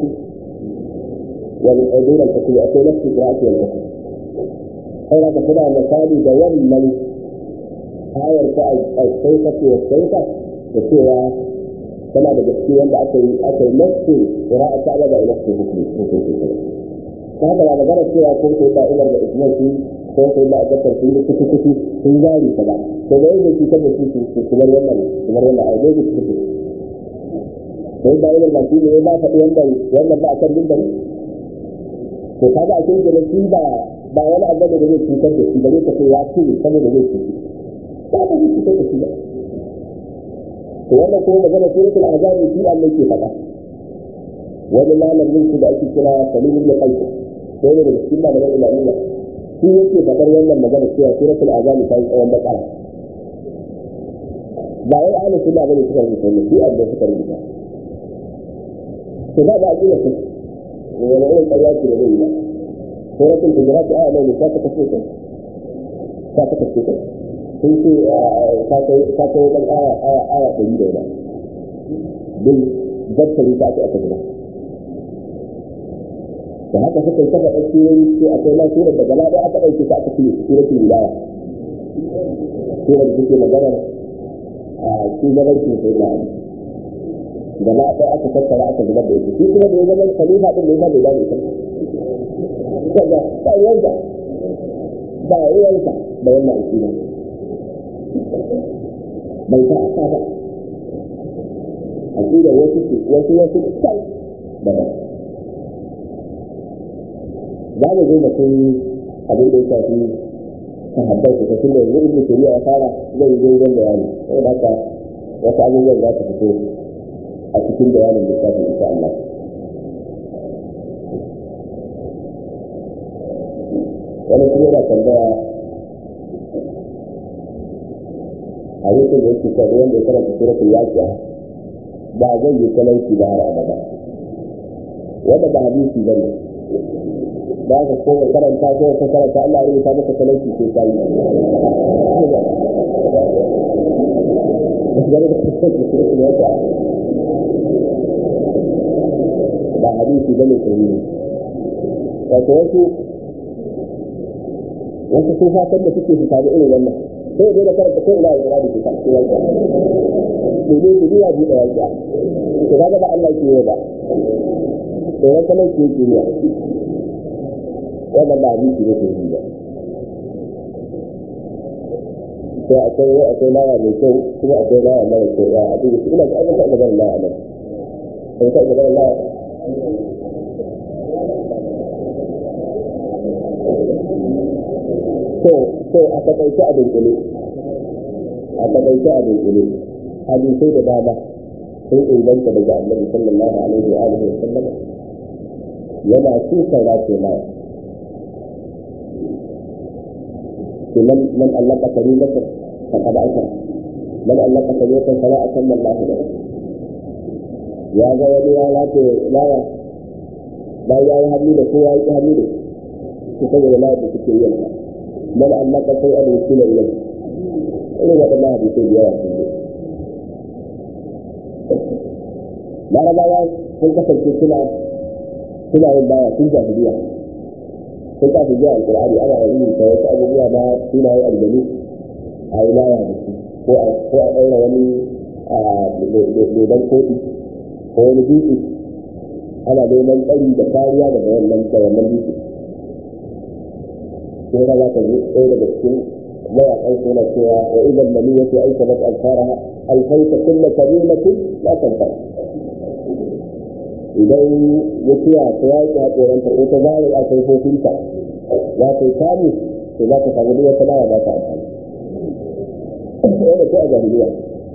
دون الحكم أقول نفس القراءة والحكم هنا تقول مثالي دوام من آية الشيخة والشيخة وسوى كما بدأتي وانت أقول نفس القراءة تعلم نفس الحكم فهذا على مجرد سوى كنت دائما بإسمائي كنت إلا أذكر فيه كتكتي في ذلك طبعا فبعيد الكتاب في كبار يمن أعيدي الكتاب فإذا إلى المسيح إذا فإن بقى كان جدا فهذا أكيد جلسي بقى ولا أبدا جلسي في كتاب في بلية في وعسي كما جلسي فهذا في كتاب في بقى وأنا كنت مجرد سورة الأعزاب في أمريكي فقط ولله لم ينسي بأيكي كلا سليم ابن قيسة سورة الاسكيمة من الإلهية shi yake fadar wannan magana cewa suratul azab ta yi tsawon bakara ba wai ahlus sunna bane suka rubuta ne shi Allah suka rubuta to da ba ajira su wala wala ƙarya ce da zai yi ba suratul hujurat aya ne ta ta kace sun ce ta kai dan aya 100 da bin dattari ta aka gaba da haka suka yi saba ɗauki sai akwai ma surar da gaba da aka ɗauke ta aka fiye suratul wilaya surar da take magana a shugabancin sai na ali gaba ɗaya aka tattara aka zubar da ita shi kuma da ya zama khalifa din ne ba bai dame ita kaga ba yanka da wannan akida bai ta aka ba akida wasu kai da za mu zo da kun abin da ya shafi sahabbai su tun da yanzu ibnu tayyiba ya fara zai yi dogon bayani sai da haka wasu abubuwan za su fito a cikin bayanin littafin insha Allah wani kuma yana tambaya a yankin da yake kan wanda ya karanta suratul yaqiya ba zai yi talauci ba har abada wanda ba hadisi bane da ka ko karanta ko ka karanta Allah ya rubuta maka talauci sai kai ba hadisi bane kai wato wasu sun fatan da suke su samu irin wannan sai dai da karanta ko ina alqur'ani ke kan kowa da ne ya ji da ya to kaga ba Allah ke yi ba to wanda ne ke yi ne wannan ba hadisi ne ke yi ba sai akwai lawa mai kyau kuma akwai lawa mara kyau ya a cikin ina ga ayyuka da Allah a nan sai ka ga Allah to a takaice a dunkule hadisai da dama sun inganta daga Annabi sallallahu alaihi wa alihi wa sallam yana cikin rafe mai من ألق كلمة فقد أشرك من ألق كلمة فلا أتم الله له يا غيري يا لا يا حميد هو يا حميد تقول لا تكفي من ألق شيئا يسيل إليه إنه الله بيقول يا لا sun kasance suna yin baya sun jahiliya sun ka fiye alƙur'ani ana yin ta wasu abubuwa na sunayen aljanu a yi laya da su ko a ɗaura wani dodon koɗi ko wani dutse ana neman tsari da kariya daga wannan dutse sai na za ka zo ɗaya daga cikin mawaƙan suna cewa wa idan mani wasu aika masu alfara alfaita kulla karimatin la tanfa idan ya kiya ta yaƙi haƙoranta ko ta zare a kaifofinta za ta yi kamu to za ta samu duk wata lawa ba ta amfani wanda ko a jahiliya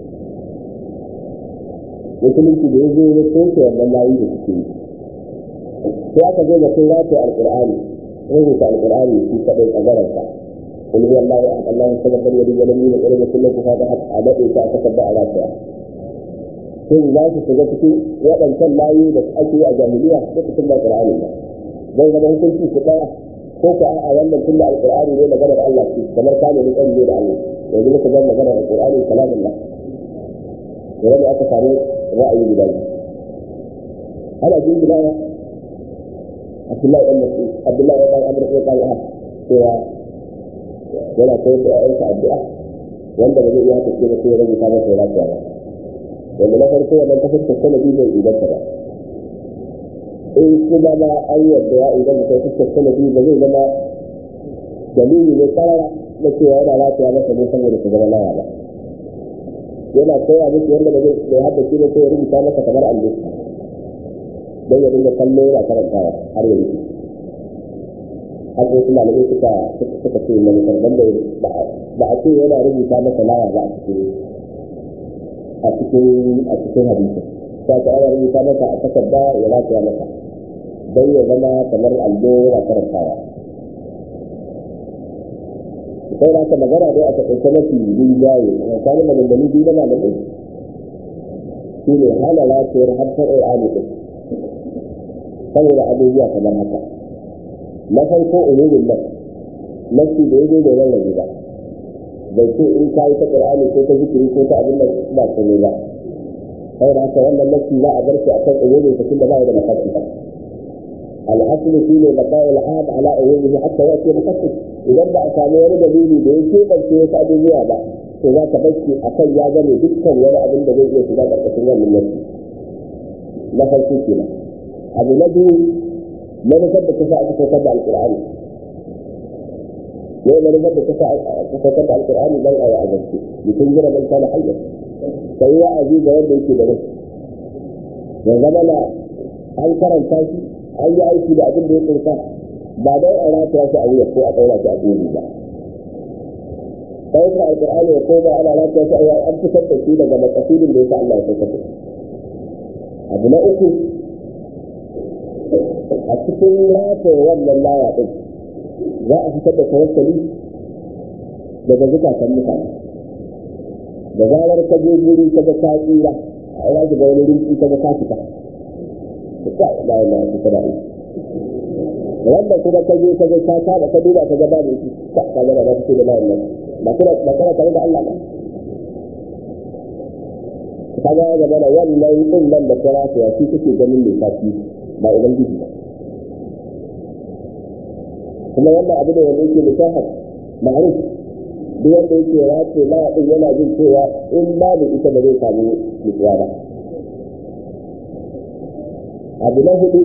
musulunci da ya zo ya soke wannan layi da suke yi sai aka zo da sun rafe alƙur'ani rubuta alƙur'ani shi kaɗai a garanta قل هو الله احد الله الصمد لم يلد ولم يولد ولم يكن له كفوا احد ادعي كتبدا على شيء sai za su shiga cikin waɗancan layi da ake yi a jahiliya da cikin da Qur'ani ba zai zama hukunci su ɗaya ko ko a wannan kullu alqur'ani ne maganar Allah ce kamar ka ne tsari ne da Allah yanzu muka ga maganar alqur'ani kalamullah wanda aka samu ra'ayi guda biyu ana jin bilaya Abdullahi ibn Mas'ud Abdullahi ibn Amr ibn Talha cewa yana kai da ayyuka addu'a wanda ba zai iya haka ce ba sai ya rubuta masa lafiya ba wanda na farko wannan ta fuskar sanadi bai inganta ba in kuma ma an yadda ya inganta ta fuskar sanadi ba zai zama dalili ne karara na cewa yana lafiya masa ne saboda su zama laya ba yana koya musu wanda ba zai haddace ba sai ya rubuta masa kamar allo don ya dinga kallo yana karantawa har yanzu har sai su malamai suka ce manufar banda ba a ce yana rubuta masa laya ba a cikin hadisi sai ka ana rubuta masa a takarda ya lafiya masa don ya zama kamar allo yana karantawa sai da ka magana dai a takaice mafi rinjaye a tsakanin maganganu biyu na malamai shi ne hana lafiyar harshen al'adu ɗin saboda abubuwa kamar haka na farko umumin nan mafi da ya zo da rarrabe ba bai ce in ka yi ta ƙur'ani ko ta zikiri ko ta abin da ba su ne ba sai da haka wannan nafi za a bar shi akan umumin sa tunda ba ya da makasi al'asli shi ne baqa'ul 'am ala umumihi hatta ya'ti makasi idan ba a samu wani dalili da ya keɓance wasu abubuwa ba to za ka bar shi akan ya gane dukkan wani abin da zai iya shiga ƙarƙashin wannan nafi na farko kenan abu na biyu manufar da ta sa aka saukar da alƙur'ani ne manufar da ta sa aka saukar da alƙur'ani don a yi azanci mutum jira man kana hayyar sai ya azi ga wanda yake da rai ya zama na an karanta shi an yi aiki da abin da ya kunsa ba don a rataya shi a wuya ko a ɗaura shi a gobe ba sai ka alƙur'ani ya koma ana rataya shi a wuya an fitar da shi daga makasudin da ya sa Allah ya saukar da shi abu na uku a cikin rataye wannan laya ɗin za a fitar da tawakkali daga zukatan mutane da zarar ka je guri ka ga ka tsira a ina ga wani rinki ka ga ka fita ka la ilaha illa Allah wanda kuma ka je ka ga ka saba ka duba ka ga babu shi ka ga da ba shi da la ilaha ba kana tare da Allah ba kaga ga mana wannan din nan da kira ta shi kake ganin ne kafi ba ubangiji ba kuma wannan abu da yake da shahad ma'ruf duk wanda yake wace la din yana jin cewa in babu ita ba zai samu nutsuwa ba. abu na hudu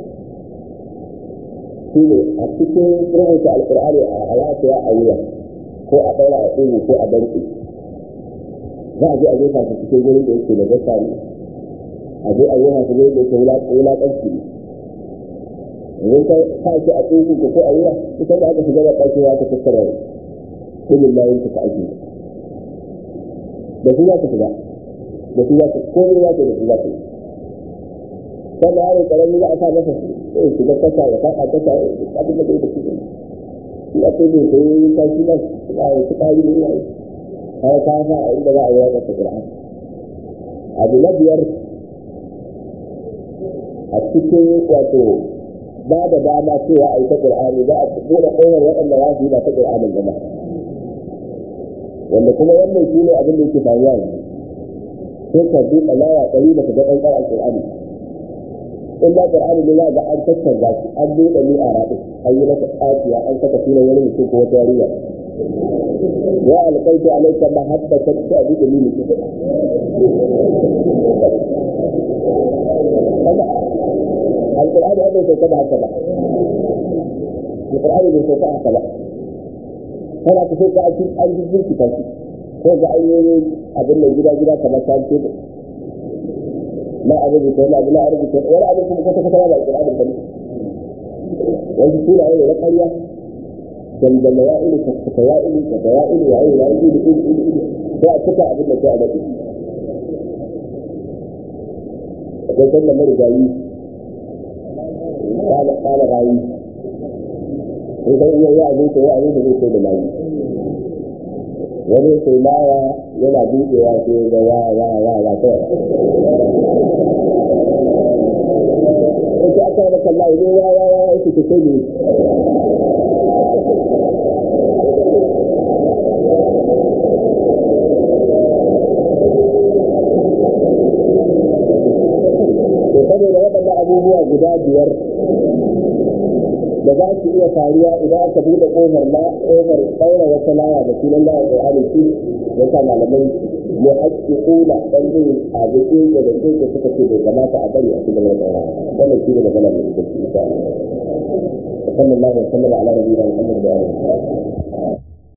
shi ne a cikin rubuta alkur'ani a lafiya a wuya ko a ɗaura a ɗugu ko a banki za a je a jefa su cikin gurin da yake da gasa ne a je a jefa su gurin da yake wulaƙanci ne idan ka sa shi a ɗugu ko a wuya ita da aka shiga da ɗaukewa ta tattara kudin layin ta aiki da su za ka shiga da su za ka komai za ka da su za ka yi sannan yaro ƙarami za a sa masa sai shiga kasa ya faɗa kasa abin da zai da shi shi a kai zai sai ta shi nan suna yi su ƙari ne yayi har ta sa a inda za a yi wa ƙasa ƙur'an. abu na biyar a cikin wato ba da dama cewa a yi ta ƙur'ani za a buɗe ƙofar waɗanda za su yi ba ta ƙur'anin gaba wanda kuma wannan shi ne abin da yake faruwa yanzu sai ka buɗe laya ɗari da ka ga ɗan ƙar alƙur'ani in ba ƙur'ani ne za ga an tattara shi an buɗe ni a raɗin an yi masa tsakiya an saka sunan wani mutum ko wata yarinya ya alƙaitu alaika mahabbatan ta abi da lili alƙur'ani bai sauka da haka ba alƙur'ani bai sauka haka ba kana ta sai ka an ji jirkita shi ko ga ayoyi abin da gida kamar ta ce ما أريد ولا أبناء أريد ولا أريد كتب هذا القرآن الكريم ويقول عليه القرية جلوائل كتوائل كتوائل وعين عين فأتكع بالمساء التي وكان مرجعي قال غايب إذا يعزيك بيسيد العين wani sai laya yana buɗewa sai ga ya kawai sai aka yi maka layi ne ya yake ta sai ne to saboda waɗannan abubuwa guda biyar da za su iya faruwa idan aka buɗe ƙofar ɗaura wata laya da sunan laya ƙur'ani shi ya sa malamai mu haƙƙi ƙula ɗan zai abu ƙoƙe da ƙoƙe suka ce bai kamata a bari a cikin wani ɗaura wannan shi ne magana da ita ce insha Allah sallallahu alaihi wa sallam ala nabiyina Muhammad wa alihi